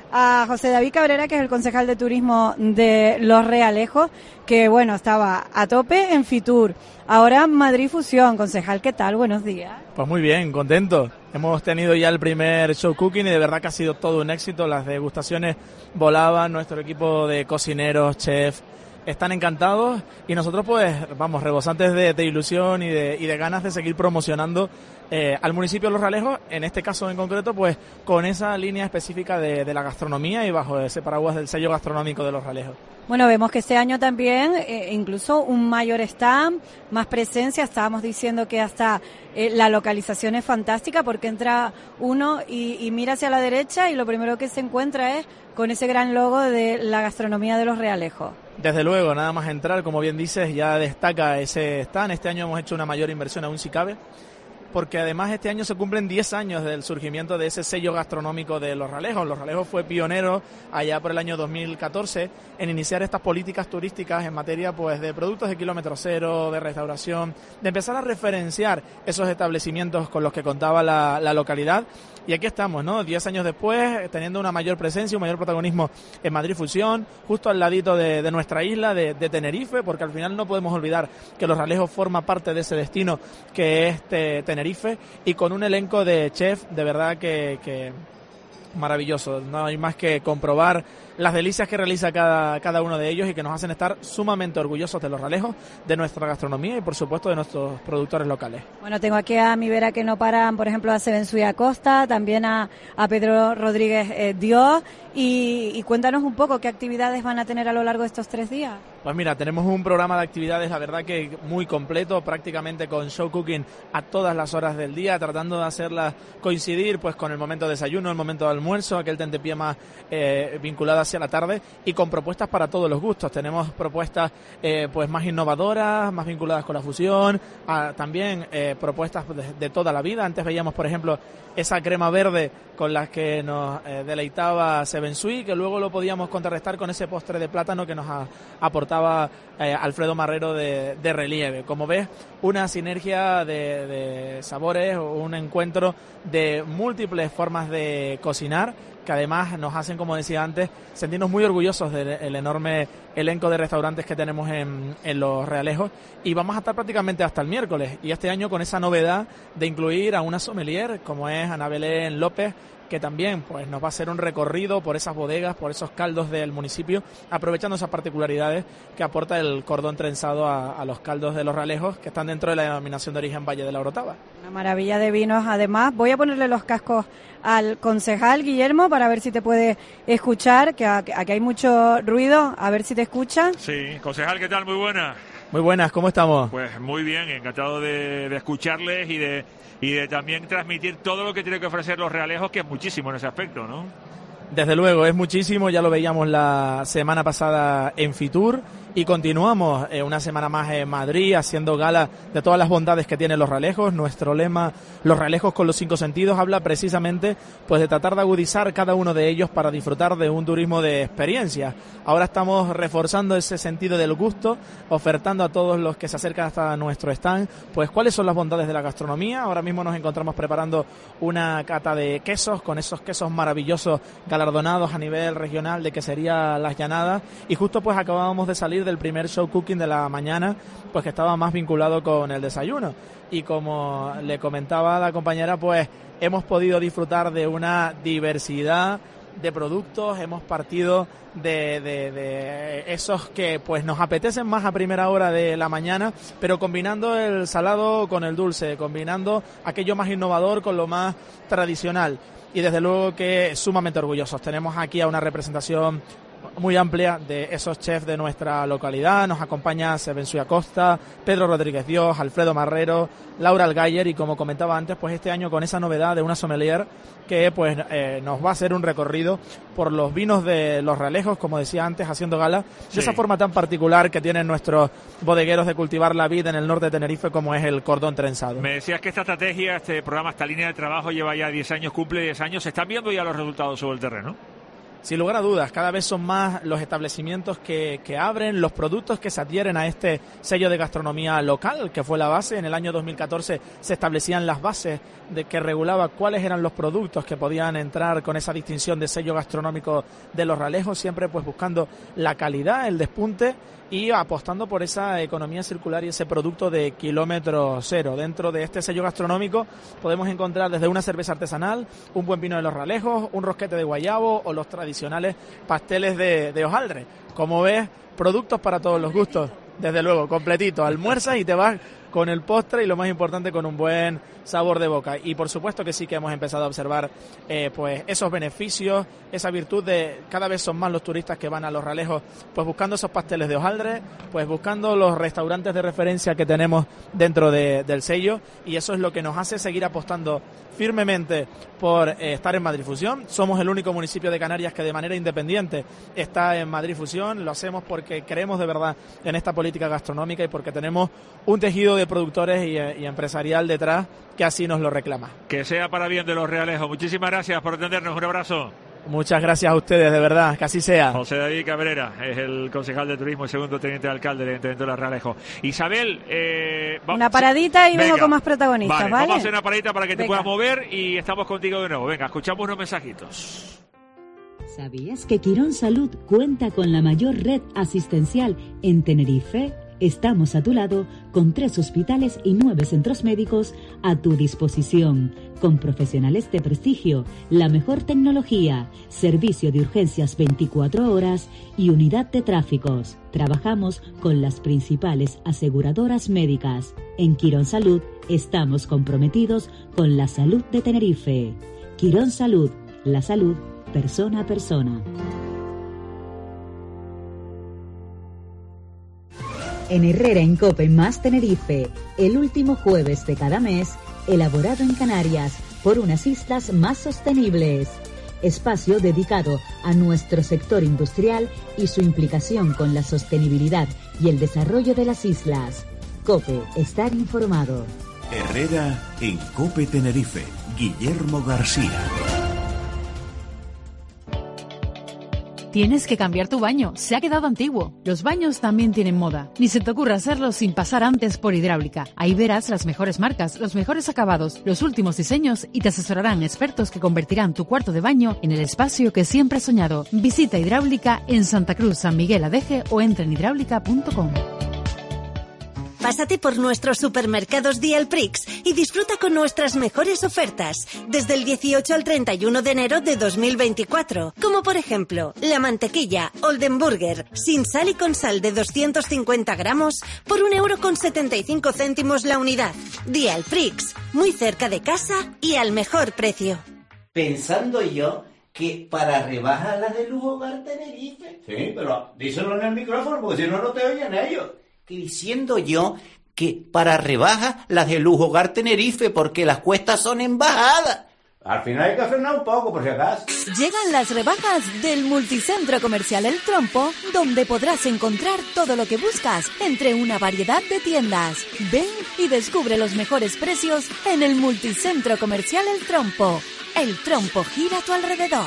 S20: a José David Cabrera, que es el concejal de turismo de Los Realejos, que bueno, estaba a tope en Fitur, ahora Madrid Fusión. Concejal, ¿qué tal? Buenos días.
S21: Pues muy bien, contento. Hemos tenido ya el primer show cooking y de verdad que ha sido todo un éxito. Las degustaciones volaban, nuestro equipo de cocineros, chefs, están encantados y nosotros pues vamos rebosantes de ilusión y de ganas de seguir promocionando al municipio de Los Realejos, en este caso en concreto pues con esa línea específica de la gastronomía y bajo ese paraguas del sello gastronómico de Los Realejos.
S20: Bueno, vemos que este año también incluso un mayor stand, más presencia. Estábamos diciendo que hasta la localización es fantástica porque entra uno y mira hacia la derecha y lo primero que se encuentra es con ese gran logo de la gastronomía de Los Realejos.
S21: Desde luego, nada más entrar, como bien dices, ya destaca ese stand. Este año hemos hecho una mayor inversión aún si cabe, porque además este año se cumplen 10 años del surgimiento de ese sello gastronómico de Los Realejos. Los Realejos fue pionero allá por el año 2014 en iniciar estas políticas turísticas en materia pues de productos de kilómetro cero, de restauración, de empezar a referenciar esos establecimientos con los que contaba la localidad. Y aquí estamos, ¿no? 10 años después, teniendo una mayor presencia, un mayor protagonismo en Madrid Fusión, justo al ladito de nuestra isla, de Tenerife, porque al final no podemos olvidar que Los Realejos forma parte de ese destino que es Tenerife, y con un elenco de chefs de verdad que maravilloso. No hay más que comprobar las delicias que realiza cada uno de ellos y que nos hacen estar sumamente orgullosos de Los Realejos, de nuestra gastronomía y por supuesto de nuestros productores locales.
S20: Bueno, tengo aquí a mi vera que no paran, por ejemplo, a Sebensui Acosta, también a Pedro Rodríguez Dios, y cuéntanos un poco qué actividades van a tener a lo largo de estos 3 días.
S21: Pues mira, tenemos un programa de actividades, la verdad que muy completo, prácticamente con show cooking a todas las horas del día, tratando de hacerlas coincidir pues con el momento de desayuno, el momento de almuerzo, aquel tentepié más vinculado hacia la tarde, y con propuestas para todos los gustos. Tenemos propuestas pues más innovadoras, más vinculadas con la fusión, también propuestas de toda la vida. Antes veíamos, por ejemplo, esa crema verde con la que nos deleitaba Sebensui, que luego lo podíamos contrarrestar con ese postre de plátano que nos aportaba Alfredo Marrero de Relieve. Como ves, una sinergia de sabores, un encuentro de múltiples formas de cocinar, que además nos hacen, como decía antes, sentirnos muy orgullosos del enorme elenco de restaurantes que tenemos en Los Realejos, y vamos a estar prácticamente hasta el miércoles, y este año con esa novedad de incluir a una sommelier como es Ana Belén López, que también pues nos va a hacer un recorrido por esas bodegas, por esos caldos del municipio, aprovechando esas particularidades que aporta el cordón trenzado a los caldos de Los Realejos, que están dentro de la denominación de origen Valle de la Orotava.
S20: Una maravilla de vinos. Además, voy a ponerle los cascos al concejal Guillermo para ver si te puede escuchar, que aquí hay mucho ruido, a ver si te escucha.
S2: Sí, concejal, ¿qué tal? Muy buena.
S21: Muy buenas, ¿cómo estamos?
S2: Pues muy bien, encantado de escucharles y de también transmitir todo lo que tiene que ofrecer Los Realejos, que es muchísimo en ese aspecto, ¿no?
S21: Desde luego, es muchísimo, ya lo veíamos la semana pasada en Fitur, Y continuamos una semana más en Madrid haciendo gala de todas las bondades que tienen los realejos. Nuestro lema, los realejos con los 5 sentidos, habla precisamente pues de tratar de agudizar cada uno de ellos para disfrutar de un turismo de experiencia. Ahora estamos reforzando ese sentido del gusto, ofertando a todos los que se acercan hasta nuestro stand pues cuáles son las bondades de la gastronomía. Ahora mismo nos encontramos preparando una cata de quesos, con esos quesos maravillosos galardonados a nivel regional de quesería Las Llanadas, y justo pues acabábamos de salir del primer show cooking de la mañana, pues que estaba más vinculado con el desayuno. Y como le comentaba a la compañera, pues hemos podido disfrutar de una diversidad de productos, hemos partido de esos que pues nos apetecen más a primera hora de la mañana, pero combinando el salado con el dulce, combinando aquello más innovador con lo más tradicional. Y desde luego que sumamente orgullosos. Tenemos aquí a una representación muy amplia de esos chefs de nuestra localidad. Nos acompaña Sebensuy Acosta, Pedro Rodríguez Dios, Alfredo Marrero, Laura Algayer, y como comentaba antes, pues este año con esa novedad de una sommelier que pues nos va a hacer un recorrido por los vinos de los realejos, como decía antes, haciendo gala de esa forma tan particular que tienen nuestros bodegueros de cultivar la vid en el norte de Tenerife, como es el cordón trenzado.
S2: Me decías que esta estrategia, este programa, esta línea de trabajo lleva ya 10 años, cumple 10 años. ¿Se están viendo ya los resultados sobre el terreno?
S21: Sin lugar a dudas, cada vez son más los establecimientos que abren, los productos que se adhieren a este sello de gastronomía local, que fue la base. En el año 2014 se establecían las bases de que regulaba cuáles eran los productos que podían entrar con esa distinción de sello gastronómico de los realejos, siempre pues buscando la calidad, el despunte y apostando por esa economía circular y ese producto de kilómetro cero. Dentro de este sello gastronómico podemos encontrar desde una cerveza artesanal, un buen vino de los realejos, un rosquete de guayabo o los tradicionales pasteles de hojaldre. Como ves, productos para todos los gustos, desde luego, completito. Almuerzas y te vas con el postre y, lo más importante, con un buen sabor de boca. Y por supuesto que sí que hemos empezado a observar pues esos beneficios, esa virtud de cada vez son más los turistas que van a los realejos pues buscando esos pasteles de hojaldre, pues buscando los restaurantes de referencia que tenemos dentro del sello, y eso es lo que nos hace seguir apostando firmemente por estar en Madrid Fusión. Somos el único municipio de Canarias que de manera independiente está en Madrid Fusión. Lo hacemos porque creemos de verdad en esta política gastronómica y porque tenemos un tejido de productores y empresarial detrás que así nos lo reclama.
S2: Que sea para bien de los realejos. Muchísimas gracias por atendernos. Un abrazo.
S21: Muchas gracias a ustedes, de verdad, que así sea.
S2: José David Cabrera es el concejal de turismo y segundo teniente de alcalde del Ayuntamiento de Los Realejos. Isabel,
S20: una paradita y vengo con más protagonistas, ¿vale?
S2: Vamos a hacer una paradita para que te
S20: Venga.
S2: puedas mover y estamos contigo de nuevo. Venga, escuchamos unos mensajitos.
S14: ¿Sabías que Quirón Salud cuenta con la mayor red asistencial en Tenerife? Estamos a tu lado con 3 hospitales y 9 centros médicos a tu disposición, con profesionales de prestigio, la mejor tecnología, servicio de urgencias 24 horas y unidad de tráficos. Trabajamos con las principales aseguradoras médicas. En Quirón Salud estamos comprometidos con la salud de Tenerife. Quirón Salud, la salud persona a persona. En Herrera en Cope más Tenerife, el último jueves de cada mes, elaborado en Canarias por unas islas más sostenibles. Espacio dedicado a nuestro sector industrial y su implicación con la sostenibilidad y el desarrollo de las islas. Cope, estar informado.
S19: Herrera en Cope Tenerife. Guillermo García.
S10: Tienes que cambiar tu baño, se ha quedado antiguo. Los baños también tienen moda. Ni se te ocurra hacerlo sin pasar antes por Hidráulica. Ahí verás las mejores marcas, los mejores acabados, los últimos diseños y te asesorarán expertos que convertirán tu cuarto de baño en el espacio que siempre has soñado. Visita Hidráulica en Santa Cruz, San Miguel Adeje o entra en hidráulica.com.
S4: Pásate por nuestros supermercados Dialprix y disfruta con nuestras mejores ofertas desde el 18 al 31 de enero de 2024. Como por ejemplo, la mantequilla Oldenburger sin sal y con sal de 250 gramos por 1,75 € la unidad. Dialprix, muy cerca de casa y al mejor precio.
S11: Pensando yo que para rebajas las de Lujo Hogar Tenerife.
S12: Sí, pero díselo en el micrófono porque si no, no te oyen ellos.
S11: Que diciendo yo que para rebajas las de Lujo Hogar Tenerife porque las cuestas son en bajada.
S12: Al final hay que frenar un poco, por si acaso.
S16: Llegan las rebajas del Multicentro Comercial El Trompo, donde podrás encontrar todo lo que buscas entre una variedad de tiendas. Ven y descubre los mejores precios en el Multicentro Comercial El Trompo. El Trompo gira a tu alrededor.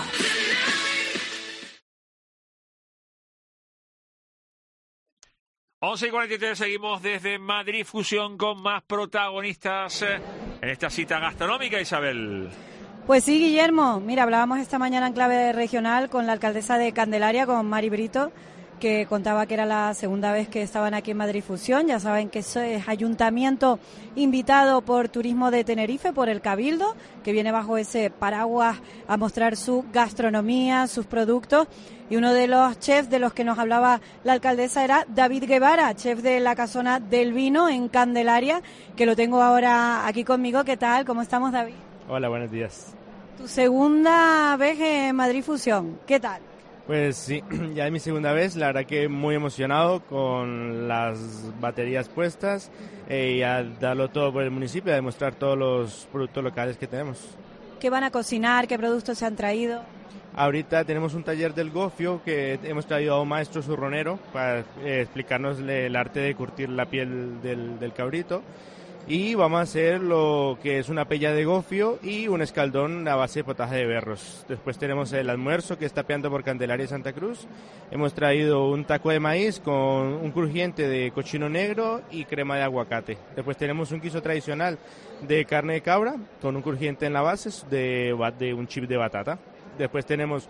S2: Once y 43, seguimos desde Madrid Fusión con más protagonistas en esta cita gastronómica, Isabel.
S20: Pues sí, Guillermo. Mira, hablábamos esta mañana en clave regional con la alcaldesa de Candelaria, con Mari Brito, que contaba que era la segunda vez que estaban aquí en Madrid Fusión. Ya saben que eso es ayuntamiento invitado por Turismo de Tenerife, por el Cabildo, que viene bajo ese paraguas a mostrar su gastronomía, sus productos. Y uno de los chefs de los que nos hablaba la alcaldesa era David Guevara, chef de la Casona del Vino en Candelaria, que lo tengo ahora aquí conmigo. ¿Qué tal? ¿Cómo estamos, David?
S5: Hola, buenos días.
S20: Tu segunda vez en Madrid Fusión, ¿qué tal?
S5: Pues sí, ya es mi segunda vez, la verdad que muy emocionado con las baterías puestas y a darlo todo por el municipio, a demostrar todos los productos locales que tenemos.
S20: ¿Qué van a cocinar? ¿Qué productos se han traído?
S5: Ahorita tenemos un taller del gofio que hemos traído a un maestro zurronero para explicarnos el arte de curtir la piel del cabrito. Y vamos a hacer lo que es una pella de gofio y un escaldón a base de potaje de berros. Después tenemos el almuerzo que está tapeando por Candelaria y Santa Cruz. Hemos traído un taco de maíz con un crujiente de cochino negro y crema de aguacate. Después tenemos un guiso tradicional de carne de cabra con un crujiente en la base de un chip de batata. Después tenemos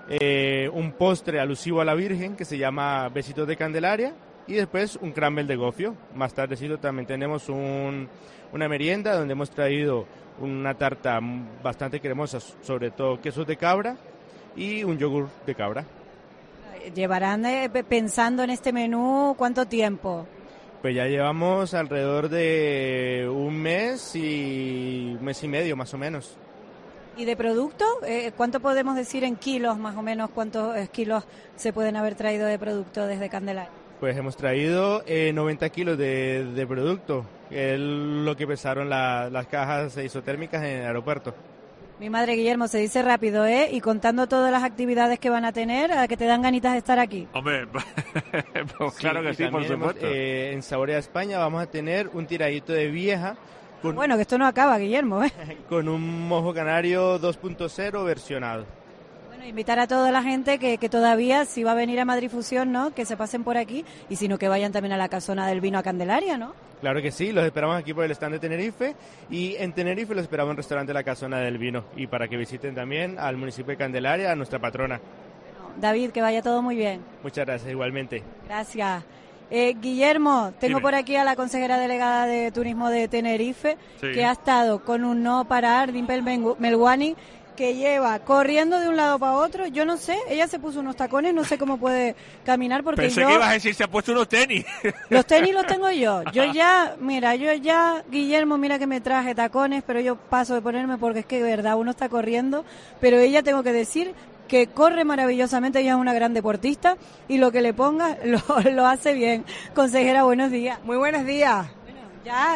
S5: un postre alusivo a la Virgen que se llama Besitos de Candelaria. Y después un crumble de gofio. Más tardecito también tenemos una merienda donde hemos traído una tarta bastante cremosa, sobre todo quesos de cabra y un yogur de cabra.
S20: ¿Llevarán pensando en este menú cuánto tiempo?
S5: Pues ya llevamos alrededor de un mes y medio más o menos.
S20: ¿Y de producto? ¿Cuánto podemos decir en kilos más o menos? ¿Cuántos kilos se pueden haber traído de producto desde Candelaria?
S5: Pues hemos traído 90 kilos de producto, que es lo que pesaron las cajas isotérmicas en el aeropuerto.
S20: Mi madre, Guillermo, se dice rápido, ¿eh? Y contando todas las actividades que van a tener, a que te dan ganitas de estar aquí.
S2: Hombre, pues claro que sí, por supuesto.
S5: En Saborea España vamos a tener un tiradito de vieja.
S20: Bueno, que esto no acaba, Guillermo, ¿eh?
S5: Con un mojo canario 2.0 versionado.
S20: Invitar a toda la gente que todavía, si va a venir a Madrid Fusión, ¿no? Que se pasen por aquí y si no, que vayan también a la Casona del Vino a Candelaria, ¿no?
S5: Claro que sí, los esperamos aquí por el stand de Tenerife y en Tenerife los esperamos en el restaurante La Casona del Vino y para que visiten también al municipio de Candelaria, a nuestra patrona.
S20: David, que vaya todo muy bien.
S5: Muchas gracias, igualmente.
S20: Gracias. Guillermo, tengo
S5: Dime.
S20: por aquí a la consejera delegada de Turismo de Tenerife,
S5: Sí.
S20: que ha estado con un no parar, Dimpel Melwani, que lleva corriendo de un lado para otro. Yo no sé, ella se puso unos tacones, no sé cómo puede caminar porque
S2: Pensé que ibas a decir, se ha puesto unos tenis.
S20: Los tenis los tengo yo. Yo ya, Guillermo, mira que me traje tacones, pero yo paso de ponerme porque es que de verdad uno está corriendo, pero ella tengo que decir que corre maravillosamente, ella es una gran deportista y lo que le ponga lo hace bien. Consejera, buenos días.
S22: Muy buenos días.
S20: Ya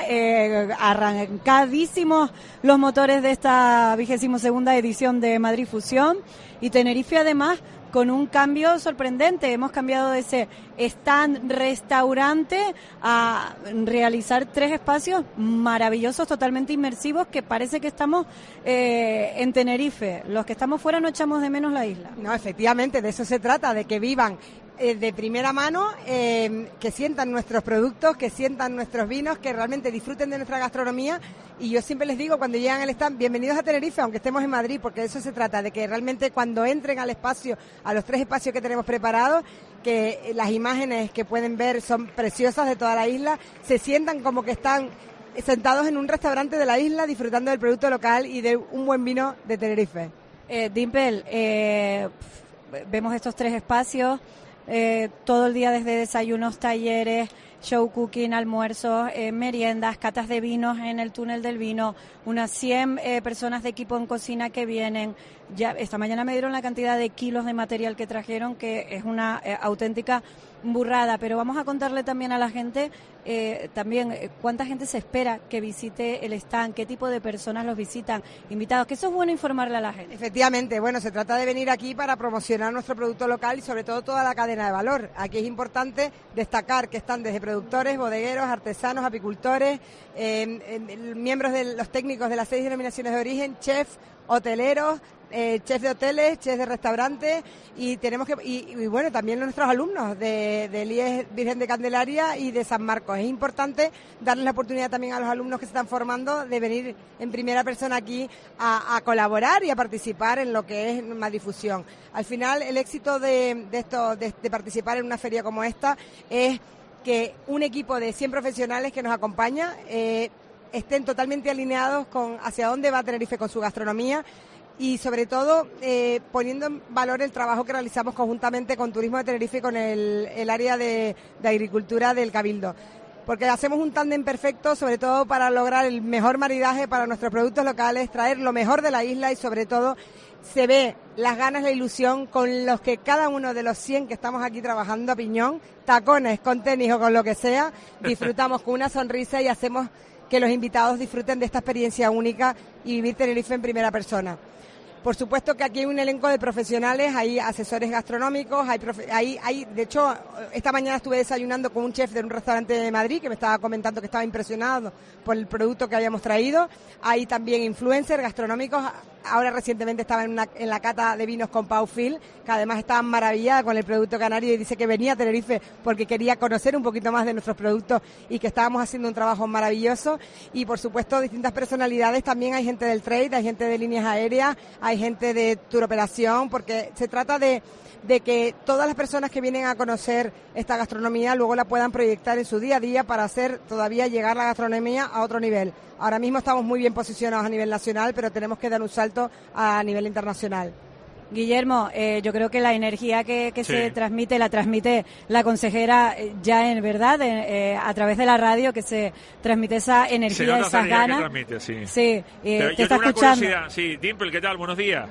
S20: arrancadísimos los motores de esta 22ª edición de Madrid Fusión y Tenerife además con un cambio sorprendente. Hemos cambiado de ese stand restaurante a realizar 3 espacios maravillosos, totalmente inmersivos, que parece que estamos en Tenerife. Los que estamos fuera no echamos de menos la isla.
S22: No, efectivamente, de eso se trata, de que vivan de primera mano, que sientan nuestros productos, que sientan nuestros vinos, que realmente disfruten de nuestra gastronomía. Y yo siempre les digo cuando llegan al stand, bienvenidos a Tenerife, aunque estemos en Madrid, porque de eso se trata, de que realmente cuando entren al espacio, a los 3 espacios que tenemos preparados, que las imágenes que pueden ver son preciosas de toda la isla, se sientan como que están sentados en un restaurante de la isla disfrutando del producto local y de un buen vino de Tenerife.
S20: Dimpel, vemos estos 3 espacios, todo el día desde desayunos, talleres, show cooking, almuerzos, meriendas, catas de vinos en el túnel del vino, unas 100 personas de equipo en cocina que vienen, Ya esta mañana me dieron la cantidad de kilos de material que trajeron, que es una auténtica burrada, pero vamos a contarle también a la gente cuánta gente se espera que visite el stand, qué tipo de personas los visitan, invitados, que eso es bueno informarle a la gente.
S22: Efectivamente, bueno, se trata de venir aquí para promocionar nuestro producto local y sobre todo toda la cadena de valor. Aquí es importante destacar que están desde productores, bodegueros, artesanos, apicultores, miembros de los técnicos de las 6 denominaciones de origen, chefs, hoteleros, chefs de hoteles, chefs de restaurantes, y tenemos y bueno, también nuestros alumnos del IES Virgen de Candelaria y de San Marcos. Es importante darles la oportunidad también a los alumnos que se están formando de venir en primera persona aquí a colaborar y a participar en lo que es más difusión. Al final, el éxito de participar en una feria como esta es que un equipo de 100 profesionales que nos acompaña estén totalmente alineados con hacia dónde va Tenerife con su gastronomía y sobre todo poniendo en valor el trabajo que realizamos conjuntamente con Turismo de Tenerife y con el área de agricultura del Cabildo. Porque hacemos un tándem perfecto, sobre todo para lograr el mejor maridaje para nuestros productos locales, traer lo mejor de la isla y sobre todo se ve las ganas, la ilusión con los que cada uno de los 100 que estamos aquí trabajando a piñón, tacones, con tenis o con lo que sea, disfrutamos con una sonrisa y hacemos que los invitados disfruten de esta experiencia única y vivir Tenerife en primera persona. Por supuesto que aquí hay un elenco de profesionales, hay asesores gastronómicos, de hecho, esta mañana estuve desayunando con un chef de un restaurante de Madrid que me estaba comentando que estaba impresionado por el producto que habíamos traído. Hay también influencers gastronómicos. Ahora recientemente estaba en la cata de vinos con Pau Phil, que además estaba maravillada con el producto canario y dice que venía a Tenerife porque quería conocer un poquito más de nuestros productos y que estábamos haciendo un trabajo maravilloso. Y por supuesto distintas personalidades, también hay gente del trade, hay gente de líneas aéreas, hay gente de tour operación, porque se trata de que todas las personas que vienen a conocer esta gastronomía luego la puedan proyectar en su día a día para hacer todavía llegar la gastronomía a otro nivel. Ahora mismo estamos muy bien posicionados a nivel nacional, pero tenemos que dar un salto a nivel internacional.
S20: Guillermo, yo creo que la energía que
S2: Sí.
S20: se transmite, la transmite la consejera ya en verdad, a través de la radio, que se transmite esa
S2: Se
S20: energía,
S2: nota
S20: esas
S2: esa energía que
S20: ganas.
S2: transmite, sí.
S20: Sí,
S2: Pero
S20: te
S2: yo
S20: está
S2: tengo una
S20: escuchando.
S2: curiosidad. Sí, Dimple, ¿qué tal? Buenos días.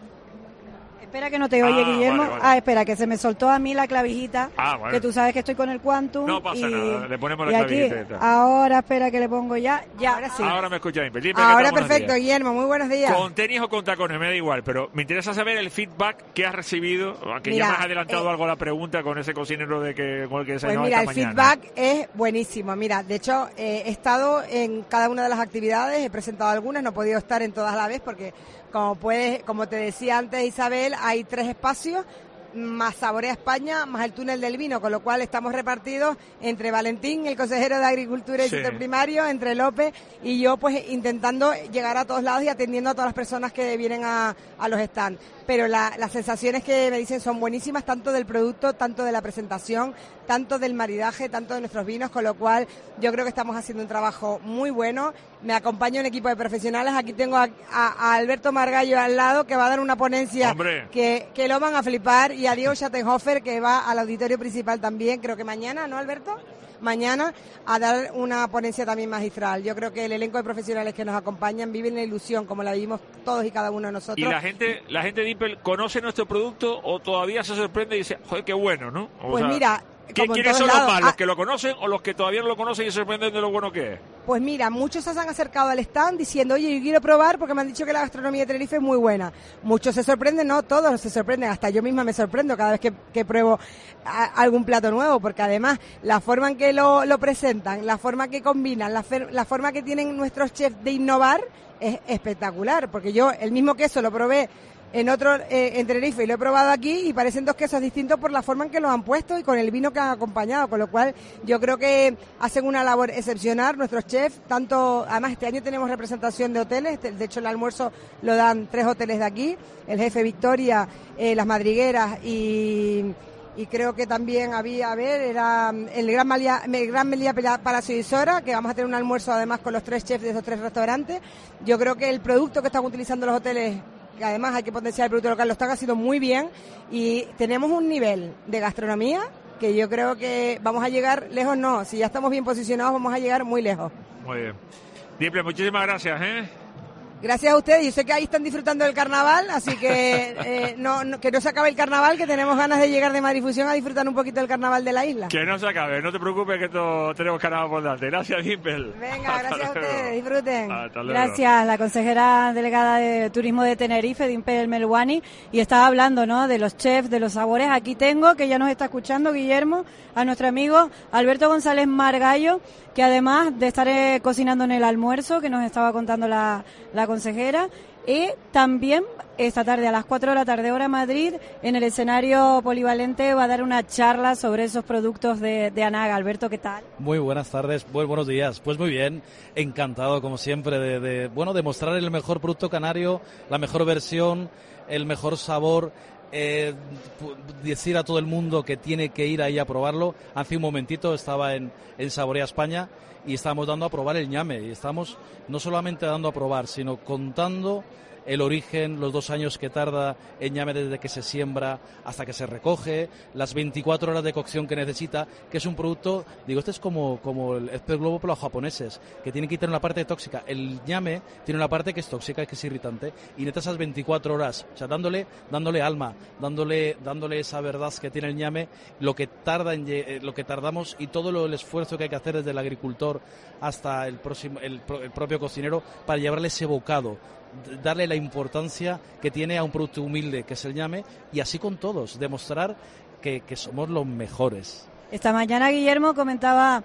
S20: Espera que no te oye, Guillermo.
S2: vale, vale.
S20: Espera, que se me soltó a mí la clavijita.
S2: Bueno.
S20: Que tú sabes que estoy con el Quantum.
S2: No pasa
S20: y,
S2: nada, le ponemos la
S20: y aquí,
S2: clavijita.
S20: ahora, espera que le pongo ya. Ahora sí.
S2: Ahora me escucha Dimple. Dimple, ¿qué
S22: Ahora
S2: tal? Buenos
S22: perfecto,
S2: días.
S22: Guillermo, muy buenos días.
S2: Con tenis o con tacones, me da igual, pero me interesa saber el feedback que has recibido, aunque
S22: Mira,
S2: ya me has adelantado algo a la pregunta con ese cocinero con el que
S22: Pues
S2: desayunaba
S22: mira,
S2: esta
S22: el
S2: mañana.
S22: feedback es buenísimo. Mira, de hecho, he estado en cada una de las actividades, he presentado algunas, no he podido estar en todas a la vez porque, como te decía antes, Isabel, hay 3 espacios, más Saborea España, más el túnel del vino, con lo cual estamos repartidos entre Valentín, el consejero de Agricultura y
S2: Sí.
S22: Sector Primario, entre López y yo, pues intentando llegar a todos lados y atendiendo a todas las personas que vienen a los stands. Pero las sensaciones que me dicen son buenísimas, tanto del producto, tanto de la presentación, tanto del maridaje, tanto de nuestros vinos, con lo cual yo creo que estamos haciendo un trabajo muy bueno. Me acompaña un equipo de profesionales, aquí tengo a Alberto Margallo al lado, que va a dar una ponencia
S2: ¡Hombre!
S22: que lo van a flipar, y a Diego Schattenhofer, que va al auditorio principal también, creo que mañana, ¿no, Alberto? Mañana a dar una ponencia también magistral. Yo creo que el elenco de profesionales que nos acompañan viven la ilusión como la vivimos todos y cada uno de nosotros.
S2: ¿Y la gente Dimple conoce nuestro producto o todavía se sorprende y dice, joder, qué bueno, ¿no? O
S22: Pues
S2: sea,
S22: mira, como en
S2: ¿quiénes
S22: todos
S2: son los
S22: lados,
S2: más? ¿Los que lo conocen o los que todavía no lo conocen y se sorprenden de lo bueno que es?
S22: Pues mira, muchos se han acercado al stand diciendo, oye, yo quiero probar porque me han dicho que la gastronomía de Tenerife es muy buena. Muchos se sorprenden, no todos se sorprenden, hasta yo misma me sorprendo cada vez que pruebo algún plato nuevo, porque además la forma en que lo presentan, la forma que combinan, la forma que tienen nuestros chefs de innovar es espectacular, porque yo el mismo queso lo probé en Tenerife y lo he probado aquí y parecen 2 quesos distintos por la forma en que los han puesto y con el vino que han acompañado, con lo cual yo creo que hacen una labor excepcional nuestros chefs, además este año tenemos representación de hoteles, de hecho el almuerzo lo dan 3 hoteles de aquí, el Jefe Victoria, Las Madrigueras y creo que también era el Gran Meliá Palacio de Isora, que vamos a tener un almuerzo además con los 3 chefs de esos 3 restaurantes. Yo creo que el producto que están utilizando los hoteles, que además hay que potenciar el producto local, lo están haciendo muy bien y tenemos un nivel de gastronomía que yo creo que vamos a llegar lejos, no, si ya estamos bien posicionados vamos a llegar muy lejos.
S2: Muy bien. Dimple, muchísimas gracias, ¿eh?
S22: Gracias a ustedes, yo sé que ahí están disfrutando del carnaval, así que que no se acabe el carnaval, que tenemos ganas de llegar de Madrifusión a disfrutar un poquito del carnaval de la isla.
S2: Que no se acabe, no te preocupes que tenemos carnaval por delante. Gracias, Dimpel.
S22: Venga, gracias a ustedes, disfruten.
S2: Hasta luego.
S20: Gracias, la consejera delegada de Turismo de Tenerife, Dimpel Melwani, y estaba hablando, ¿no?, de los chefs, de los sabores. Aquí tengo, que ya nos está escuchando Guillermo, a nuestro amigo Alberto González Margallo, que además de estar cocinando en el almuerzo, que nos estaba contando la consejera, y también esta tarde a las 4 de la tarde hora Madrid, en el escenario polivalente, va a dar una charla sobre esos productos de Anaga. Alberto, ¿qué tal?
S7: Muy buenas tardes, buenos días. Pues muy bien, encantado como siempre de mostrar el mejor producto canario, la mejor versión, el mejor sabor. Decir a todo el mundo que tiene que ir ahí a probarlo. Hace un momentito estaba en Saborea España y estábamos dando a probar el ñame, y estamos no solamente dando a probar, sino contando el origen, los 2 años que tarda el ñame desde que se siembra hasta que se recoge, las 24 horas de cocción que necesita, que es un producto, digo, este es como el pez globo para los japoneses, que tienen que quitar una parte tóxica. El ñame tiene una parte que es tóxica, que es irritante, y necesita esas 24 horas, o sea, dándole alma, dándole esa verdad que tiene el ñame, lo que tardamos y todo el esfuerzo que hay que hacer desde el agricultor hasta el propio cocinero para llevarle ese bocado, darle la importancia que tiene a un producto humilde que es el ñame, y así con todos, demostrar que somos los mejores.
S20: Esta mañana Guillermo comentaba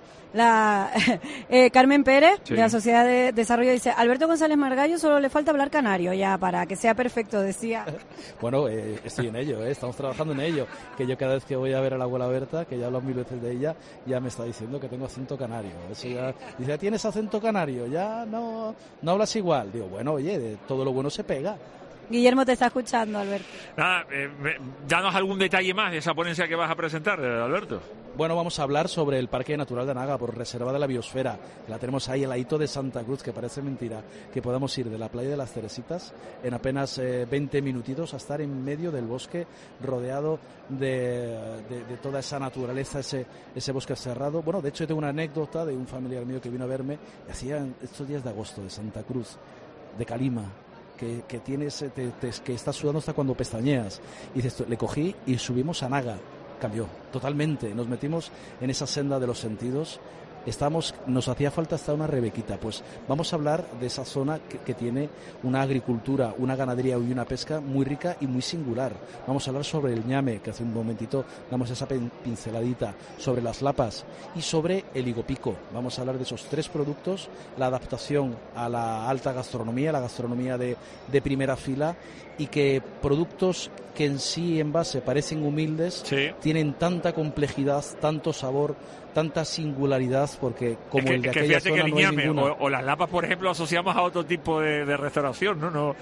S20: Carmen Pérez,
S7: sí,
S20: de la Sociedad de Desarrollo, dice: Alberto González Margallo solo le falta hablar canario ya para que sea perfecto, decía.
S7: Bueno, estoy en ello, estamos trabajando en ello, que yo cada vez que voy a ver a la abuela Berta, que ya hablo 1000 veces de ella, ya me está diciendo que tengo acento canario. Eso ya, dice: ¿tienes acento canario? Ya no hablas igual. Digo, bueno, oye, de todo lo bueno se pega.
S20: Guillermo te está escuchando, Alberto.
S2: Nada, danos algún detalle más de esa ponencia que vas a presentar, Alberto.
S7: Bueno, vamos a hablar sobre el Parque Natural de Anaga, por Reserva de la Biosfera. La tenemos ahí, al ladito de Santa Cruz, que parece mentira que podamos ir de la playa de las Teresitas en apenas 20 minutitos a estar en medio del bosque, rodeado de toda esa naturaleza, ese bosque cerrado. Bueno, de hecho, tengo una anécdota de un familiar mío que vino a verme, y hacía estos días de agosto, de Santa Cruz, de Calima, que tienes, que estás sudando hasta cuando pestañeas. Y dices, le cogí y subimos a Anaga. Cambió totalmente, nos metimos en esa senda de los sentidos. Nos hacía falta hasta una rebequita. Pues vamos a hablar de esa zona que tiene una agricultura, una ganadería y una pesca muy rica y muy singular. Vamos a hablar sobre el ñame, que hace un momentito damos esa pinceladita, sobre las lapas y sobre el higopico. Vamos a hablar de esos 3 productos, la adaptación a la alta gastronomía, la gastronomía de primera fila, y que productos que en sí en base parecen humildes, sí, tienen tanta complejidad, tanto sabor, tanta singularidad, porque como el de aquella zona
S2: que el
S7: no hay
S2: ñame
S7: ninguna.
S2: o las lapas, por ejemplo, asociamos a otro tipo de restauración,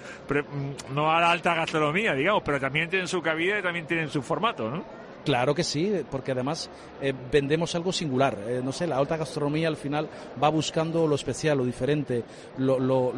S2: no a la alta gastronomía, digamos, pero también tienen su cabida y también tienen su formato, ¿no?
S7: Claro que sí, porque además vendemos algo singular. No sé, la alta gastronomía al final va buscando lo especial, lo diferente, lo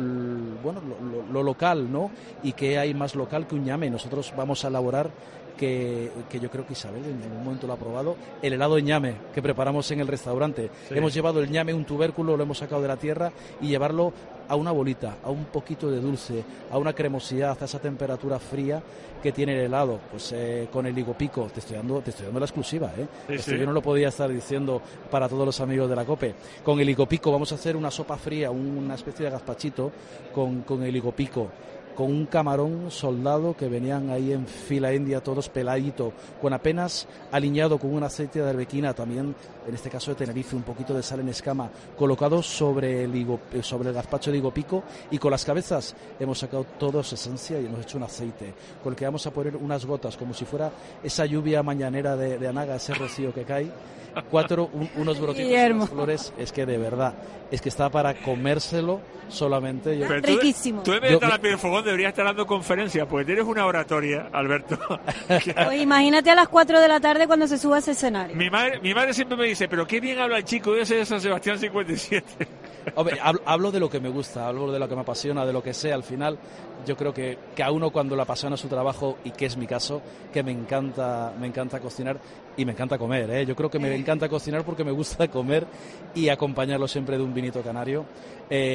S7: local, ¿no? Y que hay más local que un ñame. Nosotros vamos a elaborar, que yo creo que Isabel en algún momento lo ha probado, el helado de ñame que preparamos en el restaurante. Sí. Hemos llevado el ñame, un tubérculo, lo hemos sacado de la tierra, y llevarlo a una bolita, a un poquito de dulce, a una cremosidad, a esa temperatura fría que tiene el helado. Pues con el higopico, te estoy dando la exclusiva,
S2: Sí,
S7: Esto
S2: sí.
S7: yo no lo podía estar diciendo para todos los amigos de la COPE. Con el higopico vamos a hacer una sopa fría, una especie de gazpachito con el higopico, con un camarón soldado que venían ahí en fila india, todos peladito, con apenas aliñado con un aceite de arbequina, también en este caso de Tenerife, un poquito de sal en escama, colocado sobre el gazpacho de higopico, y con las cabezas hemos sacado toda su esencia y hemos hecho un aceite, con el que vamos a poner unas gotas, como si fuera esa lluvia mañanera de Anaga, ese rocío que cae, unos brotitos de las flores. Es que de verdad, es que está para comérselo solamente.
S20: Riquísimo.
S2: Tú en vez de estar a pie del fogón deberías estar dando conferencias, porque tienes una oratoria, Alberto.
S20: Pues imagínate a las 4 de la tarde cuando se suba a ese escenario.
S2: Mi madre siempre me dice, pero qué bien habla el chico ese de San Sebastián 57.
S7: Hombre, hablo de lo que me gusta, hablo de lo que me apasiona, de lo que sé. Al final, yo creo que a uno cuando le apasiona su trabajo, y que es mi caso, que me encanta cocinar y me encanta comer, Yo creo que me encanta cocinar porque me gusta comer y acompañarlo siempre de un vinito canario.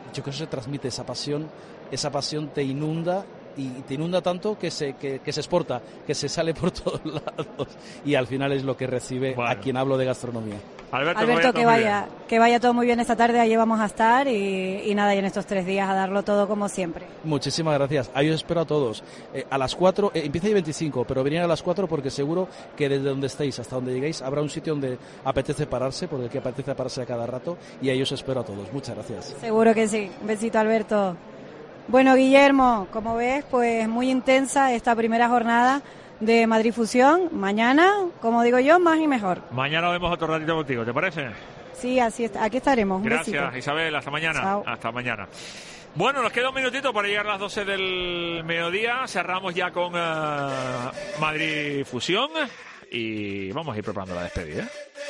S7: yo creo que se transmite esa pasión te inunda, y te inunda tanto que se exporta, que se sale por todos lados, y al final es lo que recibe a quien hablo de gastronomía.
S20: Alberto, que vaya todo muy bien esta tarde, ahí vamos a estar y nada, y en estos 3 días a darlo todo como siempre.
S7: Muchísimas gracias, ahí os espero a todos. A las 4, empieza el 25, pero venid a las 4 porque seguro que desde donde estéis hasta donde lleguéis habrá un sitio donde apetece pararse, porque que apetece pararse a cada rato, y ahí os espero a todos. Muchas gracias.
S20: Seguro que sí. Un besito, Alberto. Bueno, Guillermo, como ves, pues muy intensa esta primera jornada de Madrid Fusión. Mañana, como digo yo, más y mejor.
S2: Mañana vemos otro ratito contigo, ¿te parece?
S20: Sí, así está. Aquí estaremos. Un
S2: Gracias,
S20: besito.
S2: Isabel. Hasta mañana.
S20: Chao.
S2: Hasta mañana. Bueno, nos queda un minutito para llegar a las 12 del mediodía. Cerramos ya con Madrid Fusión y vamos a ir preparando la despedida.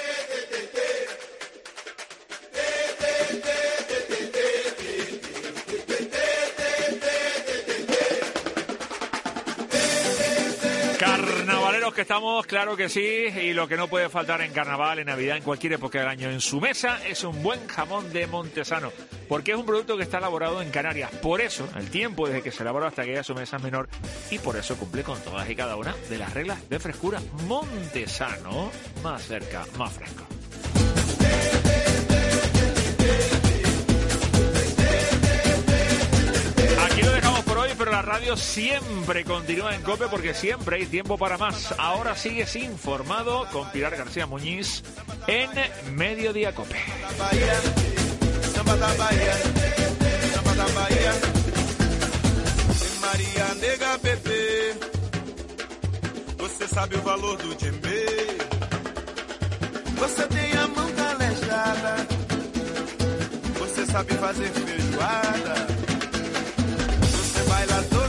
S2: Carnavaleros que estamos, claro que sí, y lo que no puede faltar en carnaval, en Navidad, en cualquier época del año en su mesa es un buen jamón de Montesano, porque es un producto que está elaborado en Canarias. Por eso, el tiempo desde que se elaboró hasta que llega a su mesa es menor, y por eso cumple con todas y cada una de las reglas de frescura. Montesano, más cerca, más fresco. Aquí lo dejamos por hoy, pero la radio siempre continúa en COPE porque siempre hay tiempo para más. Ahora sigues informado con Pilar García Muñiz en Mediodía COPE.
S3: Maria nega bebê, você sabe o valor do djembe. Você tem a mão calejada, você sabe fazer feijoada. Você baila todo